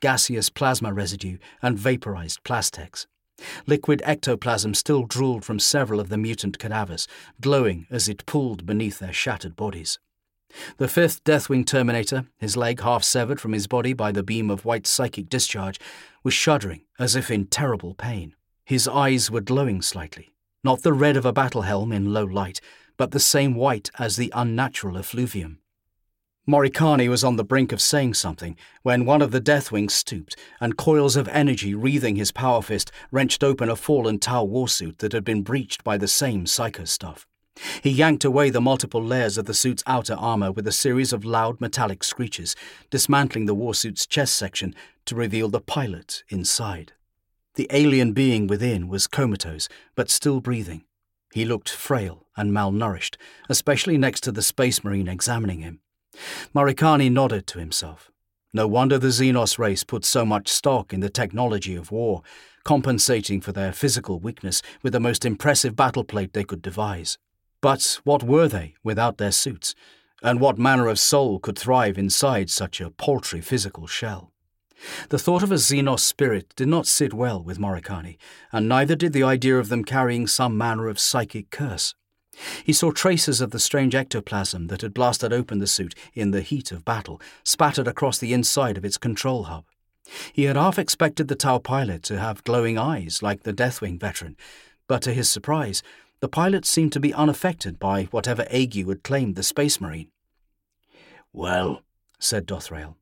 gaseous plasma residue, and vaporized plastex. Liquid ectoplasm still drooled from several of the mutant cadavers, glowing as it pooled beneath their shattered bodies. The fifth Deathwing Terminator, his leg half severed from his body by the beam of white psychic discharge, was shuddering as if in terrible pain. His eyes were glowing slightly, not the red of a battle helm in low light, but the same white as the unnatural effluvium. Morikani was on the brink of saying something when one of the Deathwings stooped, and coils of energy wreathing his power fist wrenched open a fallen Tau warsuit that had been breached by the same psycho stuff. He yanked away the multiple layers of the suit's outer armor with a series of loud metallic screeches, dismantling the warsuit's chest section to reveal the pilot inside. The alien being within was comatose, but still breathing. He looked frail and malnourished, especially next to the Space Marine examining him. Morikani nodded to himself. No wonder the Xenos race put so much stock in the technology of war, compensating for their physical weakness with the most impressive battle plate they could devise. But what were they without their suits, and what manner of soul could thrive inside such a paltry physical shell? The thought of a Xenos spirit did not sit well with Morikani, and neither did the idea of them carrying some manner of psychic curse. He saw traces of the strange ectoplasm that had blasted open the suit in the heat of battle, spattered across the inside of its control hub. He had half expected the Tau pilot to have glowing eyes like the Deathwing veteran, but to his surprise, the pilot seemed to be unaffected by whatever ague had claimed the Space Marine. "Well," said Dothrail.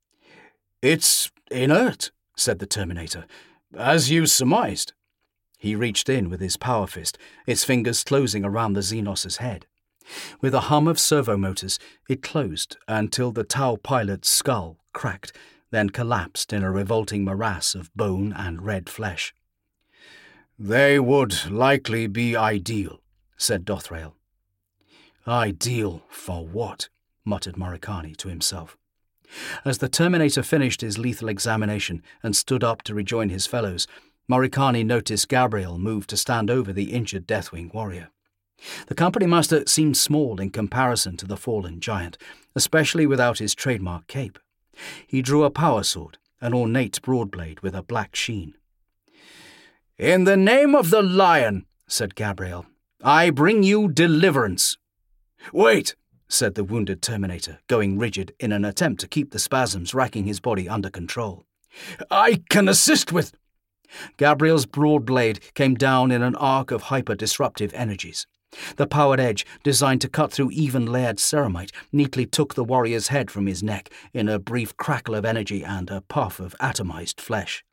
"It's inert," said the Terminator, "as you surmised." He reached in with his power fist, its fingers closing around the Xenos' head. With a hum of servo motors, it closed until the Tau pilot's skull cracked, then collapsed in a revolting morass of bone and red flesh. "They would likely be ideal," said Dothrail. "Ideal for what?" muttered Morikani to himself. As the Terminator finished his lethal examination and stood up to rejoin his fellows, Morikani noticed Gabriel move to stand over the injured Deathwing warrior. The company master seemed small in comparison to the fallen giant, especially without his trademark cape. He drew a power sword, an ornate broadblade with a black sheen. "In the name of the Lion," said Gabriel, "I bring you deliverance." "Wait," said the wounded Terminator, going rigid in an attempt to keep the spasms racking his body under control. "I can assist with—" Gabriel's broad blade came down in an arc of hyper-disruptive energies. The powered edge, designed to cut through even-layered ceramite, neatly took the warrior's head from his neck in a brief crackle of energy and a puff of atomized flesh.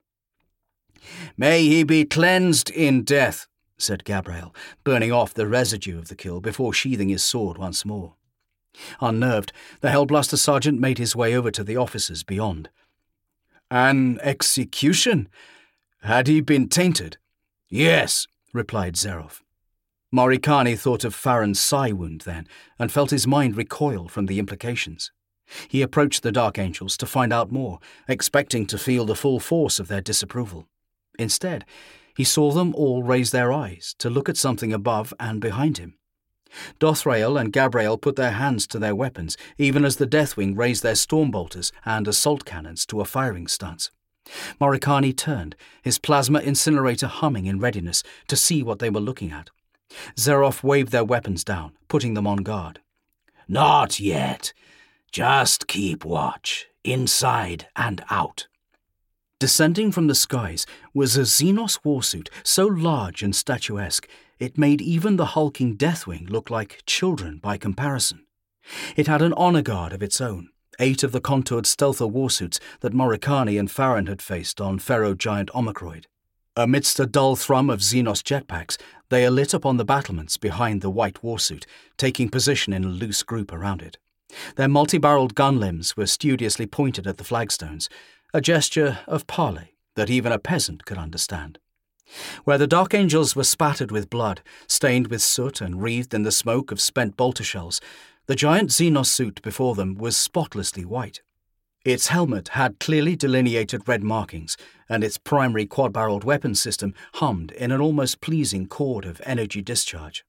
"May he be cleansed in death," said Gabriel, burning off the residue of the kill before sheathing his sword once more. Unnerved, the Hellblaster sergeant made his way over to the officers beyond. "An execution? Had he been tainted?" "Yes," replied Zeroff. Morikani thought of Farron's psi wound then, and felt his mind recoil from the implications. He approached the Dark Angels to find out more, expecting to feel the full force of their disapproval. Instead, he saw them all raise their eyes to look at something above and behind him. Dothrail and Gabriel put their hands to their weapons, even as the Deathwing raised their stormbolters and assault cannons to a firing stance. Morikani turned, his plasma incinerator humming in readiness to see what they were looking at. Zeroff waved their weapons down, putting them on guard. "Not yet. Just keep watch, inside and out." Descending from the skies was a Xenos warsuit so large and statuesque it made even the hulking Deathwing look like children by comparison. It had an honor guard of its own, 8 of the contoured stealther warsuits that Morikani and Farron had faced on Ferro-Giant Omicroid. Amidst a dull thrum of Xenos jetpacks, they alit upon the battlements behind the white warsuit, taking position in a loose group around it. Their multi-barreled gun limbs were studiously pointed at the flagstones, a gesture of parley that even a peasant could understand. Where the Dark Angels were spattered with blood, stained with soot and wreathed in the smoke of spent bolter shells, the giant Xenos suit before them was spotlessly white. Its helmet had clearly delineated red markings, and its primary quad-barreled weapon system hummed in an almost pleasing chord of energy discharge.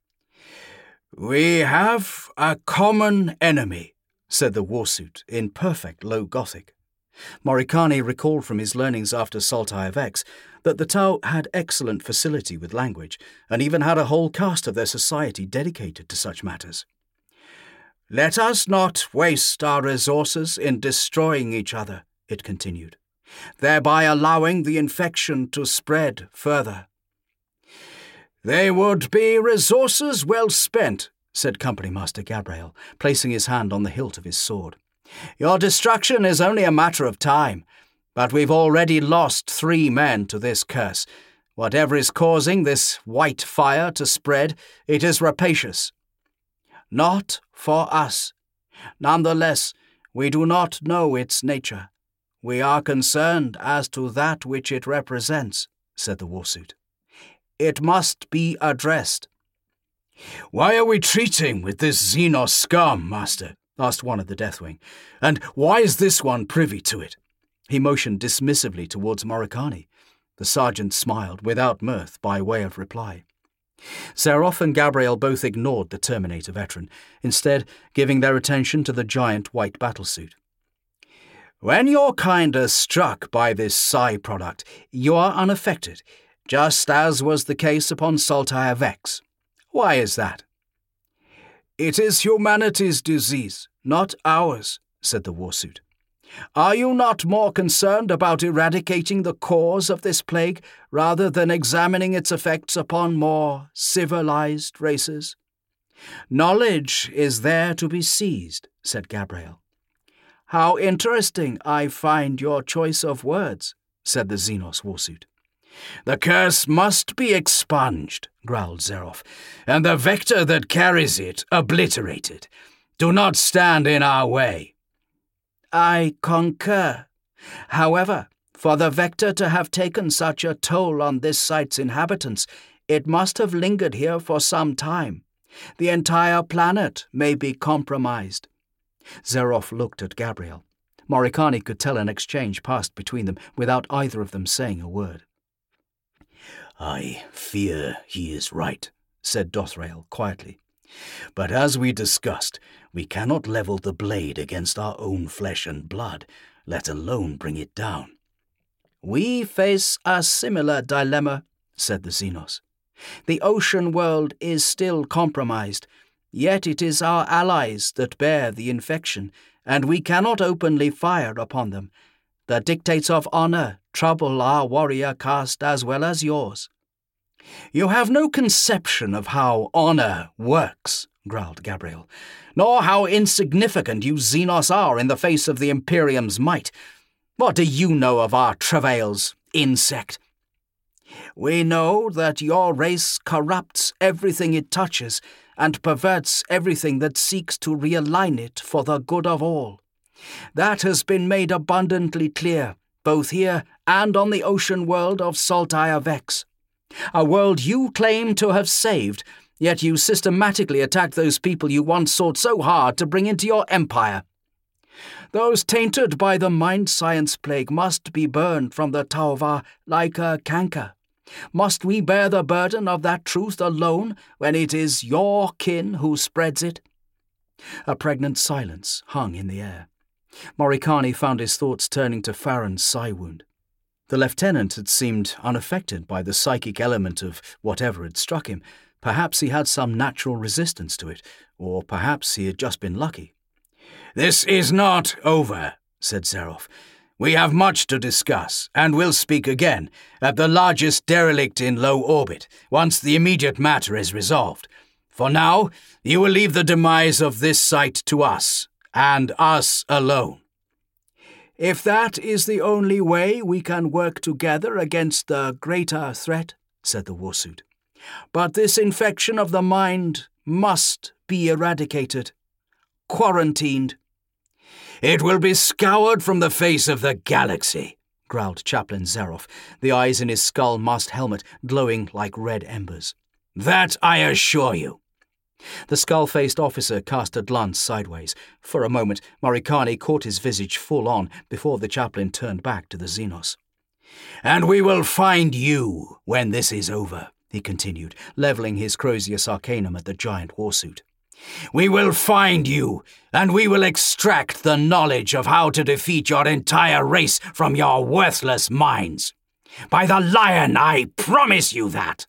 "We have a common enemy," said the warsuit in perfect low Gothic. Morikani recalled from his learnings after Saltire Vex that the Tau had excellent facility with language, and even had a whole caste of their society dedicated to such matters. "Let us not waste our resources in destroying each other," it continued, "thereby allowing the infection to spread further." "They would be resources well spent," said Company Master Gabriel, placing his hand on the hilt of his sword. "Your destruction is only a matter of time, but we've already lost 3 men to this curse. Whatever is causing this white fire to spread, it is rapacious. Not for us. Nonetheless, we do not know its nature. We are concerned as to that which it represents," said the Warsuit. "It must be addressed." "Why are we treating with this Xenos scum, Master?" asked one of the Deathwing. "And why is this one privy to it?" He motioned dismissively towards Morikani. The sergeant smiled, without mirth, by way of reply. Zaroff and Gabriel both ignored the Terminator veteran, instead giving their attention to the giant white battlesuit. "When your kind are struck by this psi product, you are unaffected, just as was the case upon Saltire Vex. Why is that?" "It is humanity's disease, not ours," said the Warsuit. "Are you not more concerned about eradicating the cause of this plague rather than examining its effects upon more civilized races?" "Knowledge is there to be seized," said Gabriel. "How interesting I find your choice of words," said the Xenos Warsuit. "The curse must be expunged," growled Zaroff, "and the vector that carries it obliterated. Do not stand in our way." "I concur. However, for the vector to have taken such a toll on this site's inhabitants, it must have lingered here for some time. The entire planet may be compromised." Zaroff looked at Gabriel. Morikani could tell an exchange passed between them without either of them saying a word. "I fear he is right," said Dothrail quietly. "But as we discussed, we cannot level the blade against our own flesh and blood, let alone bring it down." "We face a similar dilemma," said the Xenos. "The ocean world is still compromised, yet it is our allies that bear the infection, and we cannot openly fire upon them. The dictates of honor trouble our warrior caste as well as yours." "You have no conception of how honor works," growled Gabriel, "nor how insignificant you Xenos are in the face of the Imperium's might. What do you know of our travails, insect?" "We know that your race corrupts everything it touches and perverts everything that seeks to realign it for the good of all. That has been made abundantly clear, both here and on the ocean world of Saltire Vex. A world you claim to have saved, yet you systematically attack those people you once sought so hard to bring into your empire. Those tainted by the mind science plague must be burned from the Tauva like a canker. Must we bear the burden of that truth alone when it is your kin who spreads it?" A pregnant silence hung in the air. Morikani found his thoughts turning to Farron's psi wound. The lieutenant had seemed unaffected by the psychic element of whatever had struck him. Perhaps he had some natural resistance to it, or perhaps he had just been lucky. "This is not over," said Zaroff. "We have much to discuss, and will speak again, at the largest derelict in low orbit, once the immediate matter is resolved. For now, you will leave the demise of this site to us, and us alone." "If that is the only way we can work together against the greater threat," said the Warsuit. "But this infection of the mind must be eradicated. Quarantined." "It will be scoured from the face of the galaxy," growled Chaplain Zaroff, the eyes in his skull-masked helmet glowing like red embers. "That I assure you." The skull-faced officer cast a glance sideways. For a moment, Morikani caught his visage full on before the chaplain turned back to the Xenos. "And we will find you when this is over," he continued, levelling his Crozius Arcanum at the giant Warsuit. We will find you, and we will extract the knowledge of how to defeat your entire race from your worthless minds. By the Lion, I promise you that.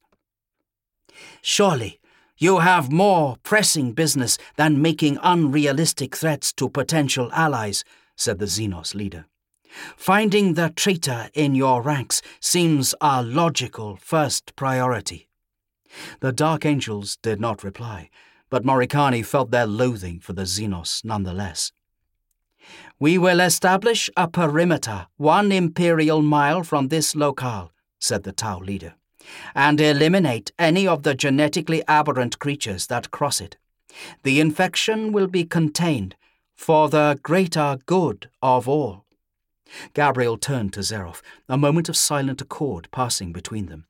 Surely, you have more pressing business than making unrealistic threats to potential allies, said the Xenos leader. Finding the traitor in your ranks seems our logical first priority. The Dark Angels did not reply, but Morikani felt their loathing for the Xenos nonetheless. We will establish a perimeter 1 Imperial mile from this locale, said the Tau leader, and eliminate any of the genetically aberrant creatures that cross it. The infection will be contained for the greater good of all. Gabriel turned to Zeroff, a moment of silent accord passing between them.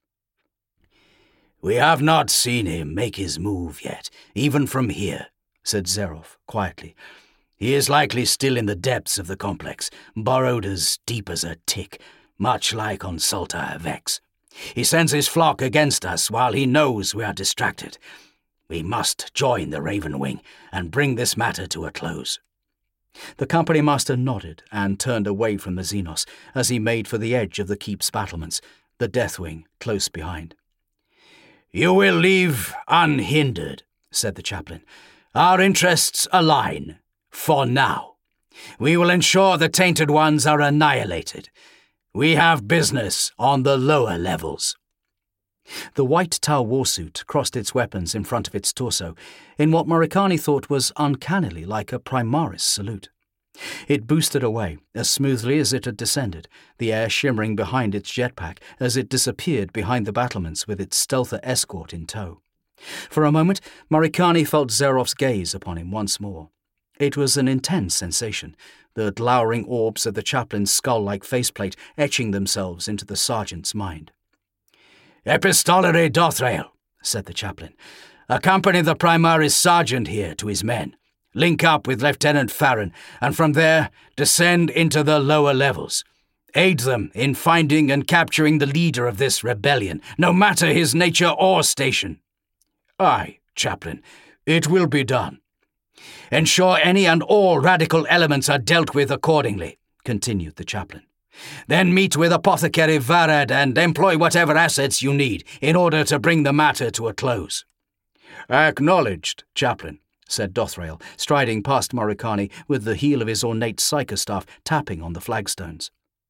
We have not seen him make his move yet, even from here, said Zeroff quietly. He is likely still in the depths of the complex, burrowed as deep as a tick, much like on Sulta Vex. He sends his flock against us while he knows we are distracted. We must join the Raven Wing and bring this matter to a close. The company master nodded and turned away from the Xenos as he made for the edge of the keep's battlements, the Deathwing close behind. You will leave unhindered, said the chaplain. Our interests align, for now. We will ensure the Tainted Ones are annihilated. We have business on the lower levels. The white Tau warsuit crossed its weapons in front of its torso, in what Morikani thought was uncannily like a Primaris salute. It boosted away as smoothly as it had descended, the air shimmering behind its jetpack as it disappeared behind the battlements with its stealther escort in tow. For a moment, Morikani felt Zeroff's gaze upon him once more. It was an intense sensation, the glowering orbs of the chaplain's skull-like faceplate etching themselves into the sergeant's mind. Epistolary Dothrael, said the chaplain. Accompany the Primaris sergeant here to his men. Link up with Lieutenant Farron, and from there descend into the lower levels. Aid them in finding and capturing the leader of this rebellion, no matter his nature or station. Aye, chaplain, it will be done. Ensure any and all radical elements are dealt with accordingly, continued the chaplain. Then meet with Apothecary Varad and employ whatever assets you need in order to bring the matter to a close. Acknowledged, chaplain, said Dothrael, striding past Morikani with the heel of his ornate psychostaff tapping on the flagstones.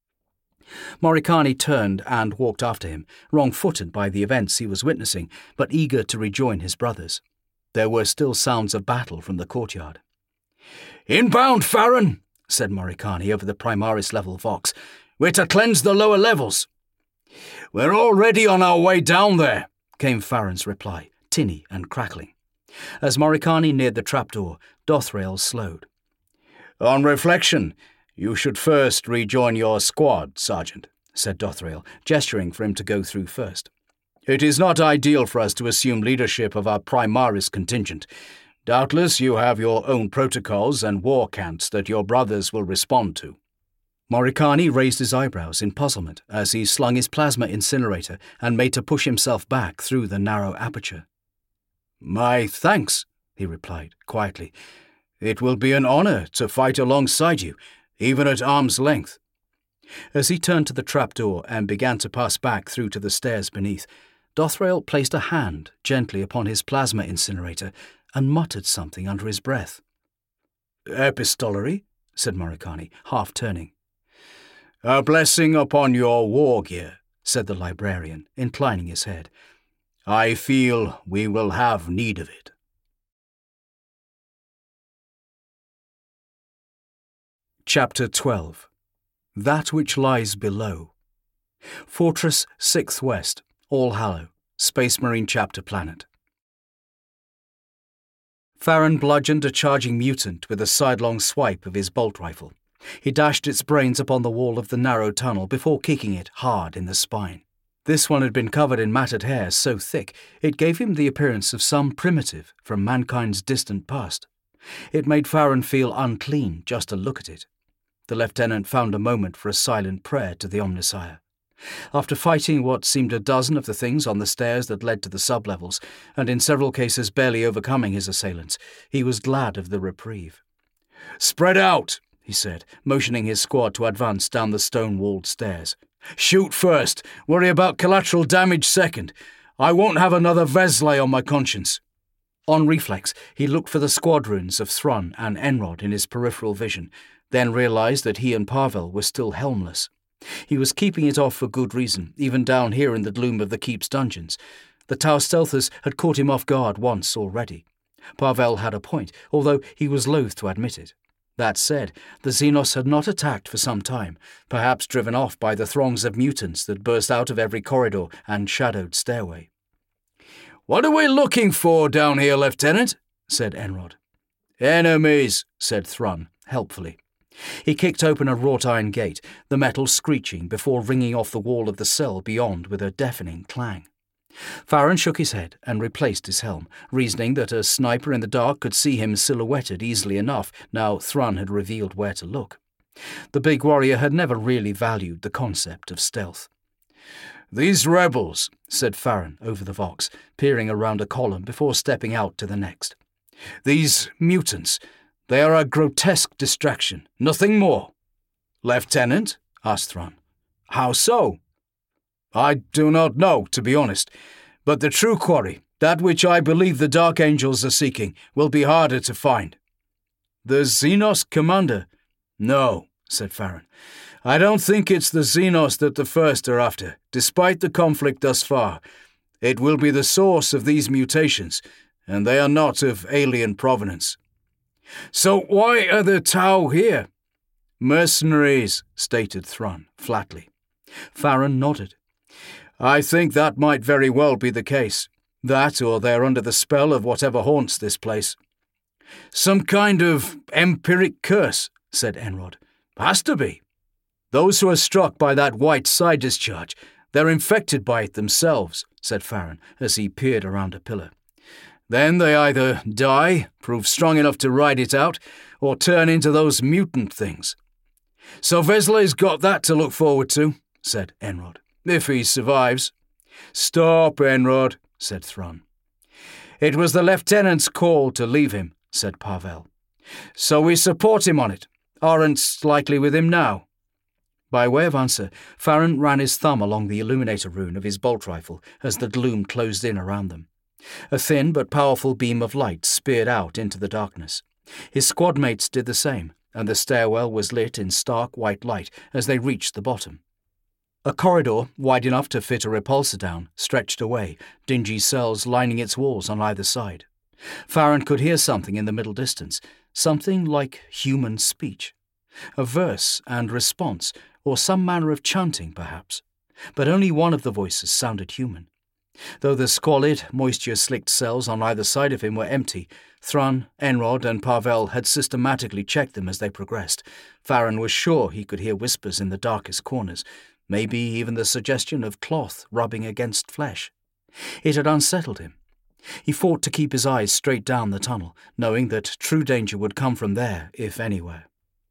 Morikani turned and walked after him, wrong-footed by the events he was witnessing, but eager to rejoin his brothers. There were still sounds of battle from the courtyard. Inbound, Farron, said Morikani over the Primaris-level vox. We're to cleanse the lower levels. We're already on our way down there, came Farron's reply, tinny and crackling. As Morikani neared the trapdoor, Dothrael slowed. On reflection, you should first rejoin your squad, Sergeant, said Dothrael, gesturing for him to go through first. It is not ideal for us to assume leadership of our Primaris contingent. Doubtless you have your own protocols and war cants that your brothers will respond to. Morikani raised his eyebrows in puzzlement as he slung his plasma incinerator and made to push himself back through the narrow aperture. My thanks, he replied quietly. It will be an honor to fight alongside you, even at arm's length. As he turned to the trapdoor and began to pass back through to the stairs beneath, Dothrael placed a hand gently upon his plasma incinerator and muttered something under his breath. Epistolary, said Morikani, half turning. A blessing upon your war gear, said the librarian, inclining his head. I feel we will have need of it. Chapter 12. That Which Lies Below. Fortress 6th West, All Hallow, Space Marine Chapter Planet. Farron bludgeoned a charging mutant with a sidelong swipe of his bolt rifle. He dashed its brains upon the wall of the narrow tunnel before kicking it hard in the spine. This one had been covered in matted hair so thick it gave him the appearance of some primitive from mankind's distant past. It made Farron feel unclean just to look at it. The lieutenant found a moment for a silent prayer to the Omnissiah. After fighting what seemed a dozen of the things on the stairs that led to the sublevels, and in several cases barely overcoming his assailants, he was glad of the reprieve. "Spread out," he said, motioning his squad to advance down the stone-walled stairs. "Shoot first, worry about collateral damage second. I won't have another Vesley on my conscience." On reflex, he looked for the squadrons of Thrun and Enrod in his peripheral vision, then realized that he and Pavel were still helmless. He was keeping it off for good reason, even down here in the gloom of the keep's dungeons. The Tau stealthers had caught him off guard once already. Pavel had a point, although he was loath to admit it. That said, the Xenos had not attacked for some time, perhaps driven off by the throngs of mutants that burst out of every corridor and shadowed stairway. "What are we looking for down here, Lieutenant?" said Enrod. "Enemies," said Thrun, helpfully. He kicked open a wrought-iron gate, the metal screeching before ringing off the wall of the cell beyond with a deafening clang. Farron shook his head and replaced his helm, reasoning that a sniper in the dark could see him silhouetted easily enough now Thrun had revealed where to look. The big warrior had never really valued the concept of stealth. "These rebels," said Farron over the Vox, peering around a column before stepping out to the next. "These mutants, they are a grotesque distraction, nothing more." "Lieutenant?" asked Thrun. "How so?" "I do not know, to be honest, but the true quarry, that which I believe the Dark Angels are seeking, will be harder to find." "The Xenos commander?" "No," said Farron. "I don't think it's the Xenos that the First are after, despite the conflict thus far. It will be the source of these mutations, and they are not of alien provenance." "So why are the Tau here?" "Mercenaries," stated Thrun, flatly. Farron nodded. "I think that might very well be the case. That, or they're under the spell of whatever haunts this place." "Some kind of empiric curse," said Enrod. "Has to be." "Those who are struck by that white side discharge, they're infected by it themselves," said Farron as he peered around a pillar. "Then they either die, prove strong enough to ride it out, or turn into those mutant things." "So Vesley's got that to look forward to," said Enrod. "If he survives." "Stop, Enrod," said Thrun. "It was the lieutenant's call to leave him," said Pavel. "So we support him on it. Aren't likely with him now." By way of answer, Farron ran his thumb along the illuminator rune of his bolt rifle as the gloom closed in around them. A thin but powerful beam of light speared out into the darkness. His squad mates did the same, and the stairwell was lit in stark white light as they reached the bottom. A corridor, wide enough to fit a repulsor down, stretched away, dingy cells lining its walls on either side. Farron could hear something in the middle distance, something like human speech. A verse and response, or some manner of chanting, perhaps. But only one of the voices sounded human. Though the squalid, moisture-slicked cells on either side of him were empty, Thrun, Enrod, and Pavel had systematically checked them as they progressed. Farron was sure he could hear whispers in the darkest corners, maybe even the suggestion of cloth rubbing against flesh. It had unsettled him. He fought to keep his eyes straight down the tunnel, knowing that true danger would come from there, if anywhere.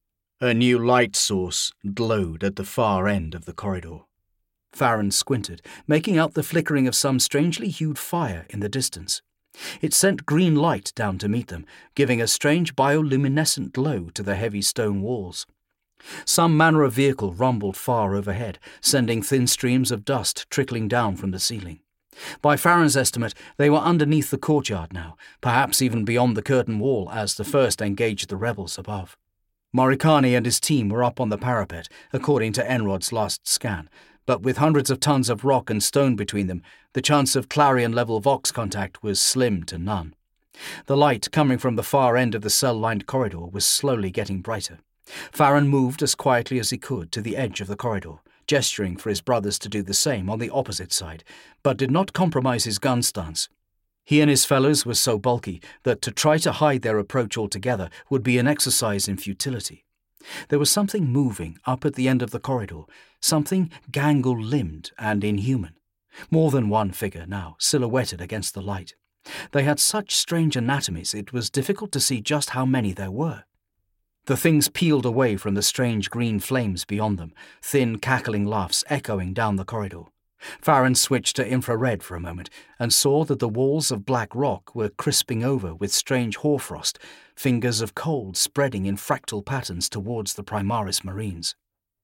A new light source glowed at the far end of the corridor. Farron squinted, making out the flickering of some strangely hued fire in the distance. It sent green light down to meet them, giving a strange bioluminescent glow to the heavy stone walls. Some manner of vehicle rumbled far overhead, sending thin streams of dust trickling down from the ceiling. By Farron's estimate, they were underneath the courtyard now, perhaps even beyond the curtain wall as the First engaged the rebels above. Morikani and his team were up on the parapet, according to Enrod's last scan, but with hundreds of tons of rock and stone between them, the chance of Clarion-level Vox contact was slim to none. The light coming from the far end of the cell-lined corridor was slowly getting brighter. Farron moved as quietly as he could to the edge of the corridor, gesturing for his brothers to do the same on the opposite side, but did not compromise his gun stance. He and his fellows were so bulky that to try to hide their approach altogether would be an exercise in futility. There was something moving up at the end of the corridor, something gangle-limbed and inhuman. More than one figure now, silhouetted against the light. They had such strange anatomies it was difficult to see just how many there were. The things peeled away from the strange green flames beyond them, thin cackling laughs echoing down the corridor. Farron switched to infrared for a moment and saw that the walls of black rock were crisping over with strange hoarfrost, fingers of cold spreading in fractal patterns towards the Primaris Marines.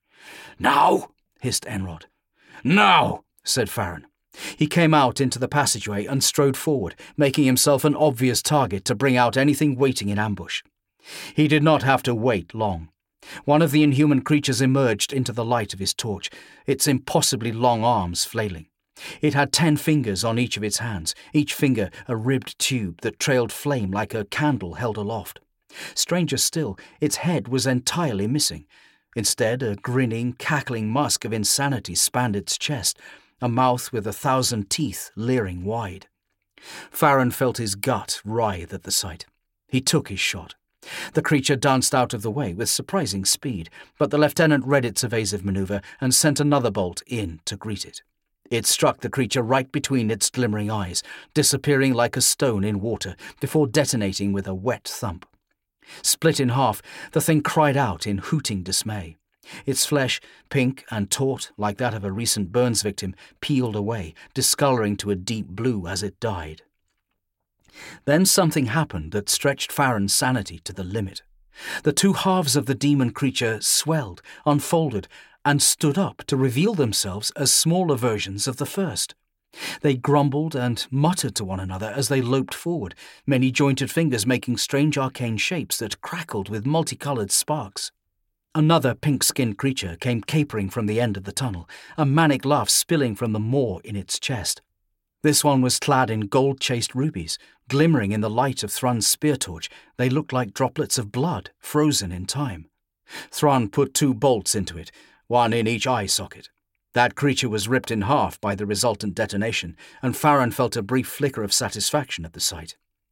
"Now!" hissed Enrod. "Now!" said Farron. He came out into the passageway and strode forward, making himself an obvious target to bring out anything waiting in ambush. He did not have to wait long. One of the inhuman creatures emerged into the light of his torch, its impossibly long arms flailing. It had 10 fingers on each of its hands, each finger a ribbed tube that trailed flame like a candle held aloft. Stranger still, its head was entirely missing. Instead, a grinning, cackling musk of insanity spanned its chest, a mouth with 1,000 teeth leering wide. Farron felt his gut writhe at the sight. He took his shot. The creature danced out of the way with surprising speed, but the lieutenant read its evasive maneuver and sent another bolt in to greet it. It struck the creature right between its glimmering eyes, disappearing like a stone in water before detonating with a wet thump. Split in half, the thing cried out in hooting dismay. Its flesh, pink and taut like that of a recent burns victim, peeled away, discoloring to a deep blue as it died. Then something happened that stretched Farron's sanity to the limit. The two halves of the demon creature swelled, unfolded, and stood up to reveal themselves as smaller versions of the first. They grumbled and muttered to one another as they loped forward, many jointed fingers making strange arcane shapes that crackled with multicolored sparks. Another pink-skinned creature came capering from the end of the tunnel, a manic laugh spilling from the maw in its chest. This one was clad in gold-chased rubies. Glimmering in the light of Thrun's spear torch, they looked like droplets of blood, frozen in time. Thrun put 2 bolts into it, one in each eye socket. That creature was ripped in half by the resultant detonation, and Farron felt a brief flicker of satisfaction at the sight.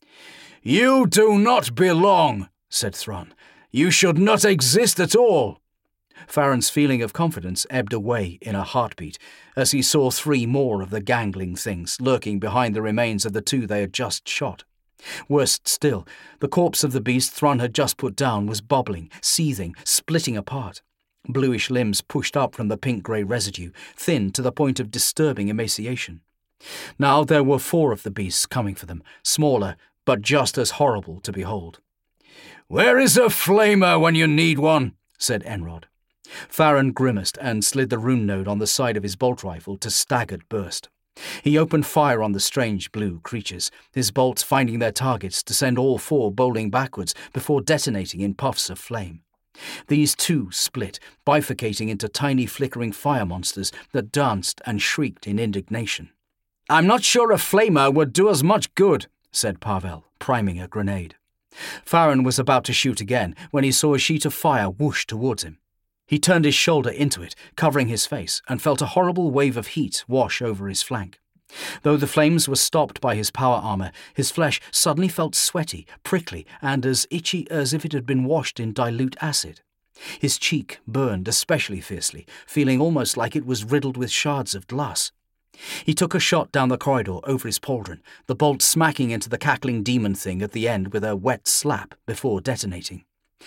"You do not belong," said Thrun. "You should not exist at all." Farron's feeling of confidence ebbed away in a heartbeat as he saw 3 more of the gangling things lurking behind the remains of the 2 they had just shot. Worse still, the corpse of the beast Thrun had just put down was bubbling, seething, splitting apart. Bluish limbs pushed up from the pink-grey residue, thin to the point of disturbing emaciation. Now there were 4 of the beasts coming for them, smaller but just as horrible to behold. "Where is a flamer when you need one?" said Enrod. Farron grimaced and slid the rune node on the side of his bolt rifle to staggered burst. He opened fire on the strange blue creatures, his bolts finding their targets to send all 4 bowling backwards before detonating in puffs of flame. These too split, bifurcating into tiny flickering fire monsters that danced and shrieked in indignation. "I'm not sure a flamer would do us much good," said Pavel, priming a grenade. Farron was about to shoot again when he saw a sheet of fire whoosh towards him. He turned his shoulder into it, covering his face, and felt a horrible wave of heat wash over his flank. Though the flames were stopped by his power armor, his flesh suddenly felt sweaty, prickly, and as itchy as if it had been washed in dilute acid. His cheek burned especially fiercely, feeling almost like it was riddled with shards of glass. He took a shot down the corridor over his pauldron, the bolt smacking into the cackling demon thing at the end with a wet slap before detonating.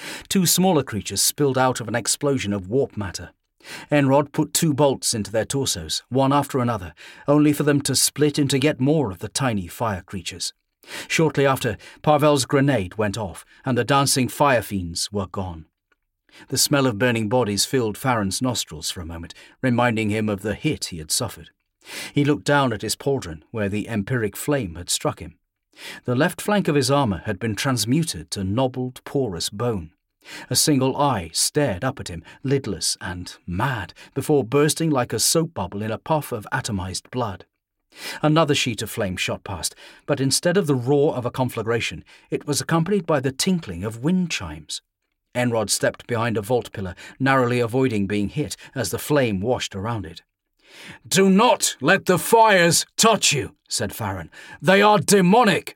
2 smaller creatures spilled out of an explosion of warp matter. Enrod put 2 bolts into their torsos, one after another, only for them to split into yet more of the tiny fire creatures. Shortly after, Pavel's grenade went off, and the dancing fire fiends were gone. The smell of burning bodies filled Farron's nostrils for a moment, reminding him of the hit he had suffered. He looked down at his pauldron, where the empiric flame had struck him. The left flank of his armor had been transmuted to nobbled, porous bone. A single eye stared up at him, lidless and mad, before bursting like a soap bubble in a puff of atomized blood. Another sheet of flame shot past, but instead of the roar of a conflagration, it was accompanied by the tinkling of wind chimes. Enrod stepped behind a vault pillar, narrowly avoiding being hit as the flame washed around it. "Do not let the fires touch you," said Farron. "They are demonic."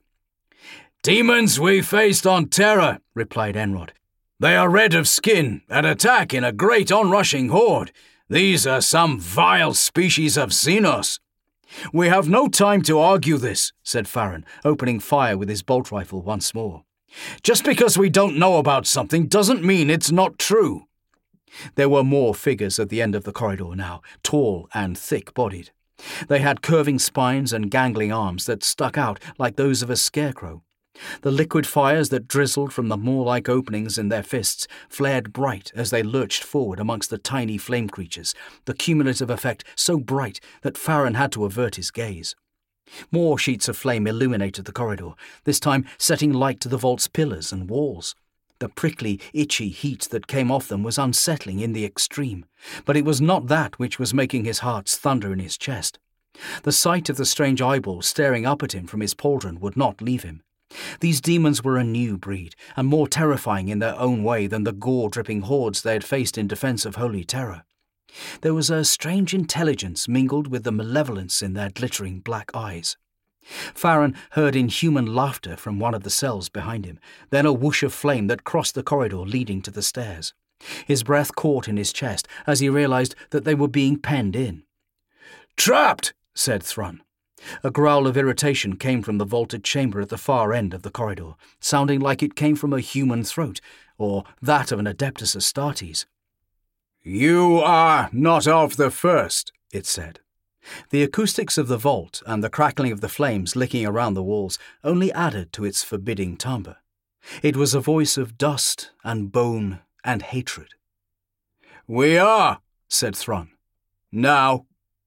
"Demons we faced on Terra," replied Enrod. "They are red of skin and attack in a great onrushing horde. These are some vile species of Xenos." "We have no time to argue this," said Farron, opening fire with his bolt rifle once more. Just because we don't know about something doesn't mean it's not true. There were more figures at the end of the corridor now, tall and thick-bodied. They had curving spines and gangling arms that stuck out like those of a scarecrow. The liquid fires that drizzled from the maw-like openings in their fists flared bright as they lurched forward amongst the tiny flame creatures, the cumulative effect so bright that Farron had to avert his gaze. More sheets of flame illuminated the corridor, this time setting light to the vault's pillars and walls. The prickly, itchy heat that came off them was unsettling in the extreme, but it was not that which was making his heart thunder in his chest. The sight of the strange eyeballs staring up at him from his pauldron would not leave him. These demons were a new breed, and more terrifying in their own way than the gore-dripping hordes they had faced in defence of Holy Terror. There was a strange intelligence mingled with the malevolence in their glittering black eyes. Farron heard inhuman laughter from one of the cells behind him, then a whoosh of flame that crossed the corridor leading to the stairs. His breath caught in his chest as he realised that they were being penned in. "Trapped!" said Thrun. A growl of irritation came from the vaulted chamber at the far end of the corridor, sounding like it came from a human throat, or that of an Adeptus Astartes. "You are not of the first," it said. The acoustics of the vault and the crackling of the flames licking around the walls only added to its forbidding timbre. It was a voice of dust and bone and hatred. "We are," said Thrun. "Now."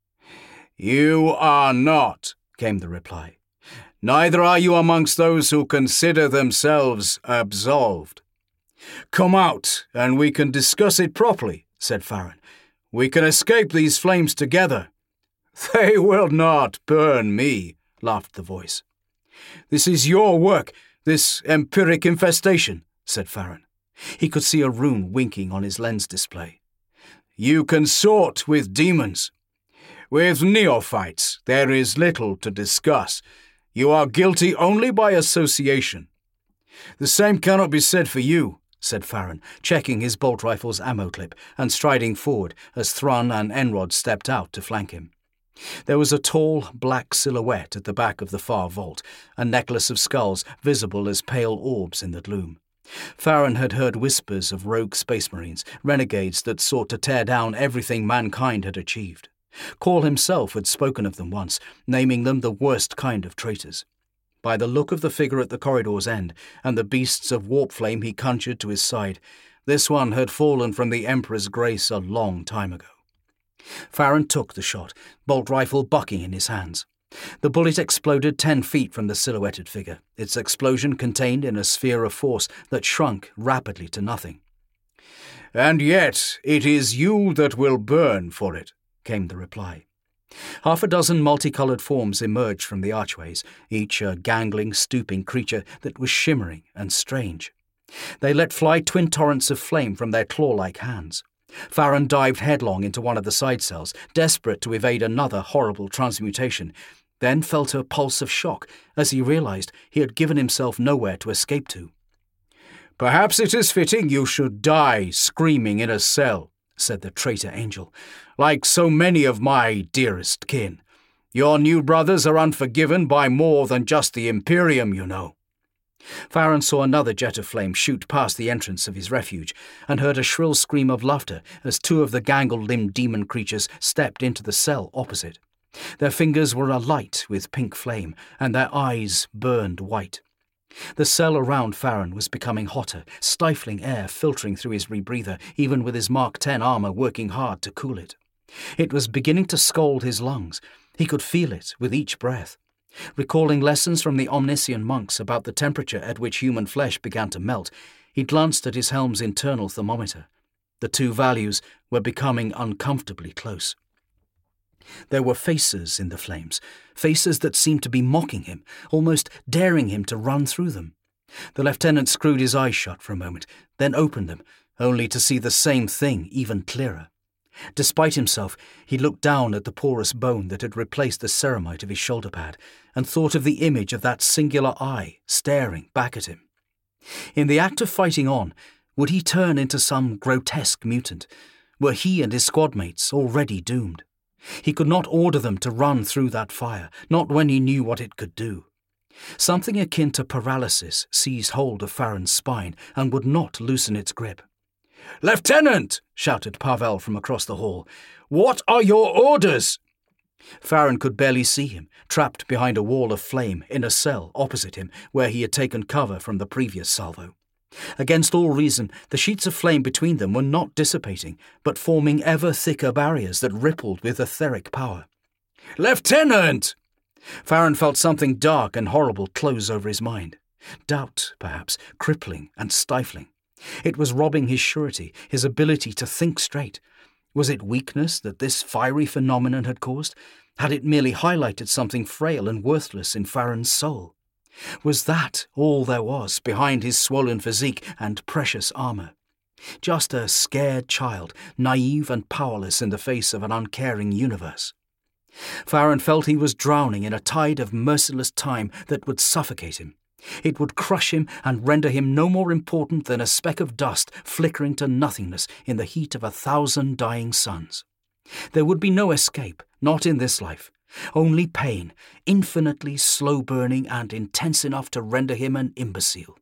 "You are not," came the reply. "Neither are you amongst those who consider themselves absolved." "Come out, and we can discuss it properly," said Farron. "We can escape these flames together." "They will not burn me," laughed the voice. "This is your work, this empiric infestation," said Farron. He could see a rune winking on his lens display. "You consort with demons. With neophytes, there is little to discuss. You are guilty only by association." "The same cannot be said for you," said Farron, checking his bolt rifle's ammo clip and striding forward as Thrun and Enrod stepped out to flank him. There was a tall, black silhouette at the back of the far vault, a necklace of skulls visible as pale orbs in the gloom. Farron had heard whispers of rogue space marines, renegades that sought to tear down everything mankind had achieved. Call himself had spoken of them once, naming them the worst kind of traitors. By the look of the figure at the corridor's end and the beasts of warp flame he conjured to his side, this one had fallen from the Emperor's grace a long time ago. Farron took the shot, bolt rifle bucking in his hands. The bullet exploded 10 feet from the silhouetted figure, its explosion contained in a sphere of force that shrunk rapidly to nothing. "And yet it is you that will burn for it," came the reply. Half a dozen multicoloured forms emerged from the archways, each a gangling, stooping creature that was shimmering and strange. They let fly twin torrents of flame from their claw-like hands. Farron dived headlong into one of the side cells, desperate to evade another horrible transmutation, then felt a pulse of shock as he realised he had given himself nowhere to escape to. "Perhaps it is fitting you should die screaming in a cell," said the traitor angel, "like so many of my dearest kin. Your new brothers are unforgiven by more than just the Imperium, you know." Farron saw another jet of flame shoot past the entrance of his refuge and heard a shrill scream of laughter as 2 of the gangle-limbed demon creatures stepped into the cell opposite. Their fingers were alight with pink flame, and their eyes burned white. The cell around Farron was becoming hotter, stifling air filtering through his rebreather, even with his Mark 10 armor working hard to cool it. It was beginning to scald his lungs. He could feel it with each breath. Recalling lessons from the Omniscient monks about the temperature at which human flesh began to melt, he glanced at his helm's internal thermometer. The 2 values were becoming uncomfortably close. There were faces in the flames, faces that seemed to be mocking him, almost daring him to run through them. The lieutenant screwed his eyes shut for a moment, then opened them, only to see the same thing even clearer. Despite himself, he looked down at the porous bone that had replaced the ceramite of his shoulder pad and thought of the image of that singular eye staring back at him. In the act of fighting on, would he turn into some grotesque mutant? Were he and his squad mates already doomed? He could not order them to run through that fire, not when he knew what it could do. Something akin to paralysis seized hold of Farron's spine and would not loosen its grip. "Lieutenant!" shouted Pavel from across the hall. "What are your orders?" Farron could barely see him, trapped behind a wall of flame in a cell opposite him where he had taken cover from the previous salvo. Against all reason, the sheets of flame between them were not dissipating, but forming ever thicker barriers that rippled with etheric power. "Lieutenant!" Farron felt something dark and horrible close over his mind. Doubt, perhaps, crippling and stifling. It was robbing his surety, his ability to think straight. Was it weakness that this fiery phenomenon had caused? Had it merely highlighted something frail and worthless in Farron's soul? Was that all there was behind his swollen physique and precious armour? Just a scared child, naive and powerless in the face of an uncaring universe. Farron felt he was drowning in a tide of merciless time that would suffocate him. It would crush him and render him no more important than a speck of dust flickering to nothingness in the heat of 1,000 dying suns. There would be no escape, not in this life. Only pain, infinitely slow-burning and intense enough to render him an imbecile.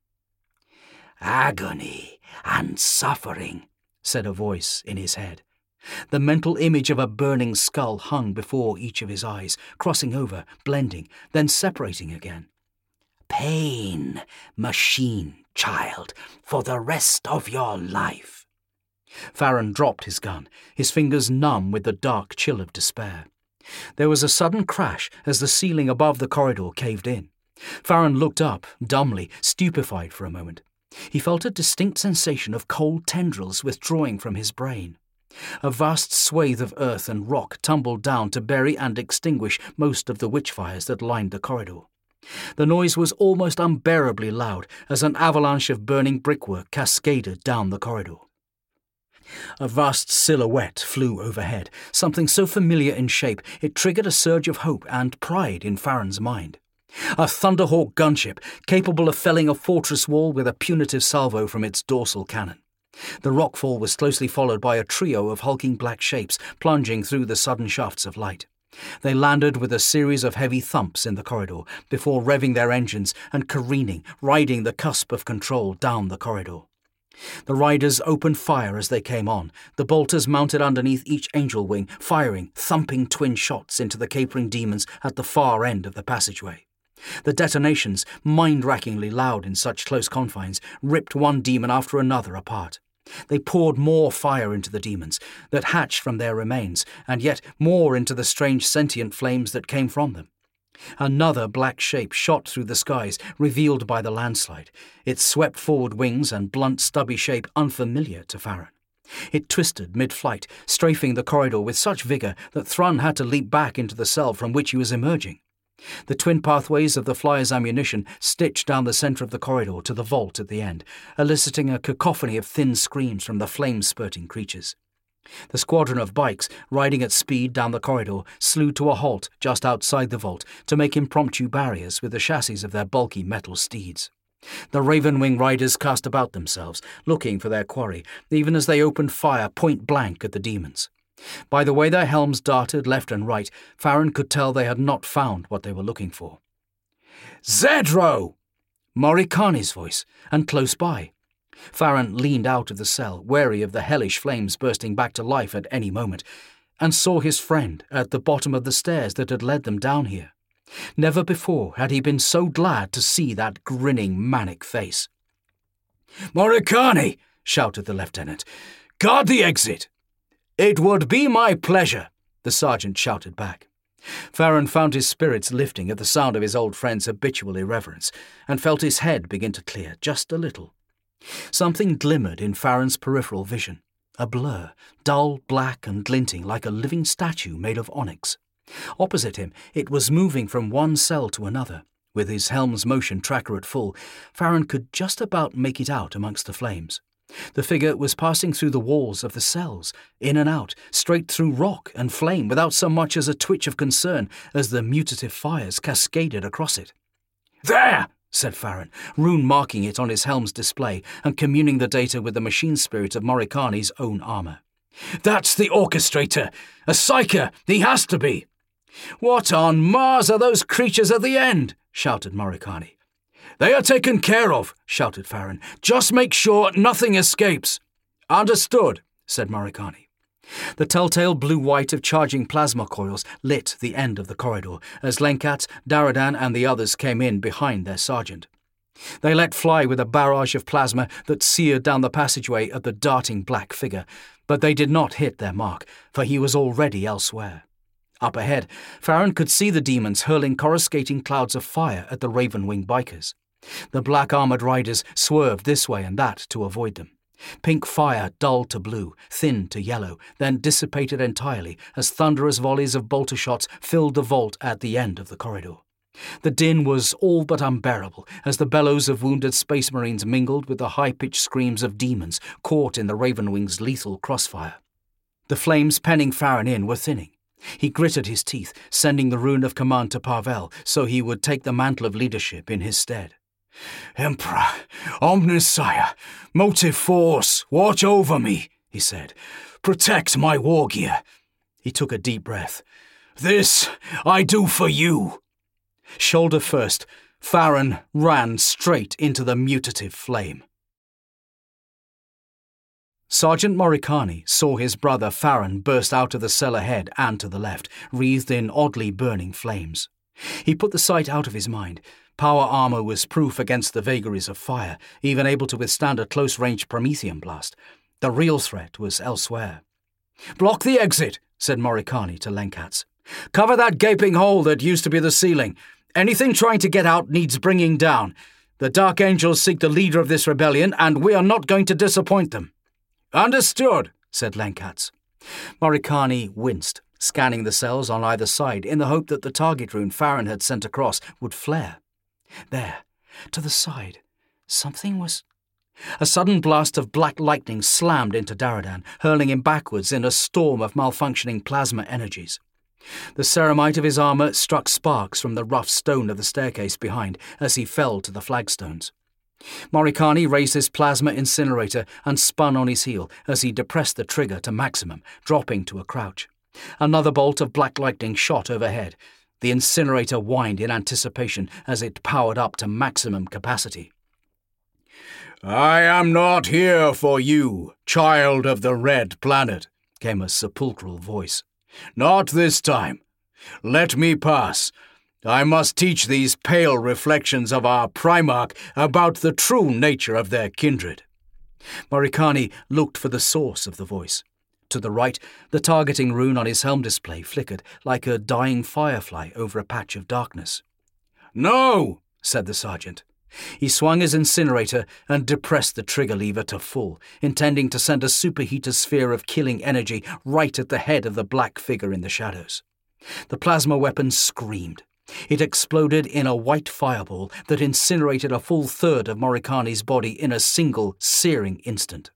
"Agony and suffering," said a voice in his head. The mental image of a burning skull hung before each of his eyes, crossing over, blending, then separating again. "Pain, machine child, for the rest of your life." Farron dropped his gun, his fingers numb with the dark chill of despair. There was a sudden crash as the ceiling above the corridor caved in. Farron looked up, dumbly, stupefied for a moment. He felt a distinct sensation of cold tendrils withdrawing from his brain. A vast swathe of earth and rock tumbled down to bury and extinguish most of the witchfires that lined the corridor. The noise was almost unbearably loud as an avalanche of burning brickwork cascaded down the corridor. A vast silhouette flew overhead, something so familiar in shape it triggered a surge of hope and pride in Farron's mind. A Thunderhawk gunship capable of felling a fortress wall with a punitive salvo from its dorsal cannon. The rockfall was closely followed by a trio of hulking black shapes plunging through the sudden shafts of light. They landed with a series of heavy thumps in the corridor before revving their engines and careening, riding the cusp of control down the corridor. The riders opened fire as they came on, the bolters mounted underneath each angel wing, firing, thumping twin shots into the capering demons at the far end of the passageway. The detonations, mind-rackingly loud in such close confines, ripped one demon after another apart. They poured more fire into the demons that hatched from their remains, and yet more into the strange sentient flames that came from them. Another black shape shot through the skies, revealed by the landslide, its swept forward wings and blunt stubby shape unfamiliar to Farron. It twisted mid-flight, strafing the corridor with such vigour that Thrun had to leap back into the cell from which he was emerging. The twin pathways of the flyer's ammunition stitched down the centre of the corridor to the vault at the end, eliciting a cacophony of thin screams from the flame-spurting creatures. The squadron of bikes, riding at speed down the corridor, slewed to a halt just outside the vault to make impromptu barriers with the chassis of their bulky metal steeds. The Ravenwing riders cast about themselves, looking for their quarry, even as they opened fire point-blank at the demons. By the way their helms darted left and right, Farron could tell they had not found what they were looking for. "Zedro!" Morikani's voice, and close by. Farron leaned out of the cell, wary of the hellish flames bursting back to life at any moment, and saw his friend at the bottom of the stairs that had led them down here. Never before had he been so glad to see that grinning, manic face. "Morikani!" shouted the lieutenant. "Guard the exit!" "It would be my pleasure," the sergeant shouted back. Farron found his spirits lifting at the sound of his old friend's habitual irreverence, and felt his head begin to clear just a little. Something glimmered in Farron's peripheral vision, a blur, dull, black and glinting like a living statue made of onyx. Opposite him, it was moving from one cell to another. With his helm's motion tracker at full, Farron could just about make it out amongst the flames. The figure was passing through the walls of the cells, in and out, straight through rock and flame without so much as a twitch of concern as the mutative fires cascaded across it. "There!" said Farron, rune marking it on his helm's display and communing the data with the machine spirit of Morikani's own armour. "That's the orchestrator! A psyker! He has to be!" "What on Mars are those creatures at the end?" shouted Morikani. "They are taken care of," shouted Farron. "Just make sure nothing escapes." "Understood," said Morikani. The telltale blue-white of charging plasma coils lit the end of the corridor as Lenkat, Daradan and the others came in behind their sergeant. They let fly with a barrage of plasma that seared down the passageway at the darting black figure, but they did not hit their mark, for he was already elsewhere. Up ahead, Farron could see the demons hurling coruscating clouds of fire at the Ravenwing bikers. The black-armoured riders swerved this way and that to avoid them. Pink fire dulled to blue, thin to yellow, then dissipated entirely as thunderous volleys of bolter shots filled the vault at the end of the corridor. The din was all but unbearable as the bellows of wounded space marines mingled with the high-pitched screams of demons caught in the Ravenwing's lethal crossfire. The flames penning Farron in were thinning. He gritted his teeth, sending the rune of command to Parvel so he would take the mantle of leadership in his stead. "Emperor, Omnissiah, Motive Force, watch over me," he said. "Protect my war gear." He took a deep breath. "This I do for you." Shoulder first, Farron ran straight into the mutative flame. Sergeant Morikani saw his brother Farron burst out of the cell ahead and to the left, wreathed in oddly burning flames. He put the sight out of his mind. Power armor was proof against the vagaries of fire, even able to withstand a close-range Promethean blast. The real threat was elsewhere. "Block the exit," said Morikani to Lenkatz. "Cover that gaping hole that used to be the ceiling. Anything trying to get out needs bringing down. The Dark Angels seek the leader of this rebellion, and we are not going to disappoint them." "Understood," said Lenkatz. Morikani winced, scanning the cells on either side in the hope that the target rune Farron had sent across would flare. There, to the side, something was... A sudden blast of black lightning slammed into Daradan, hurling him backwards in a storm of malfunctioning plasma energies. The ceramite of his armour struck sparks from the rough stone of the staircase behind as he fell to the flagstones. Morikani raised his plasma incinerator and spun on his heel as he depressed the trigger to maximum, dropping to a crouch. Another bolt of black lightning shot overhead. The incinerator whined in anticipation as it powered up to maximum capacity. "I am not here for you, child of the Red Planet," came a sepulchral voice. "Not this time. Let me pass. I must teach these pale reflections of our Primarch about the true nature of their kindred." Morikani looked for the source of the voice. To the right, the targeting rune on his helm display flickered like a dying firefly over a patch of darkness. "No," said the sergeant. He swung his incinerator and depressed the trigger lever to full, intending to send a superheater sphere of killing energy right at the head of the black figure in the shadows. The plasma weapon screamed. It exploded in a white fireball that incinerated a full third of Morikani's body in a single, searing instant.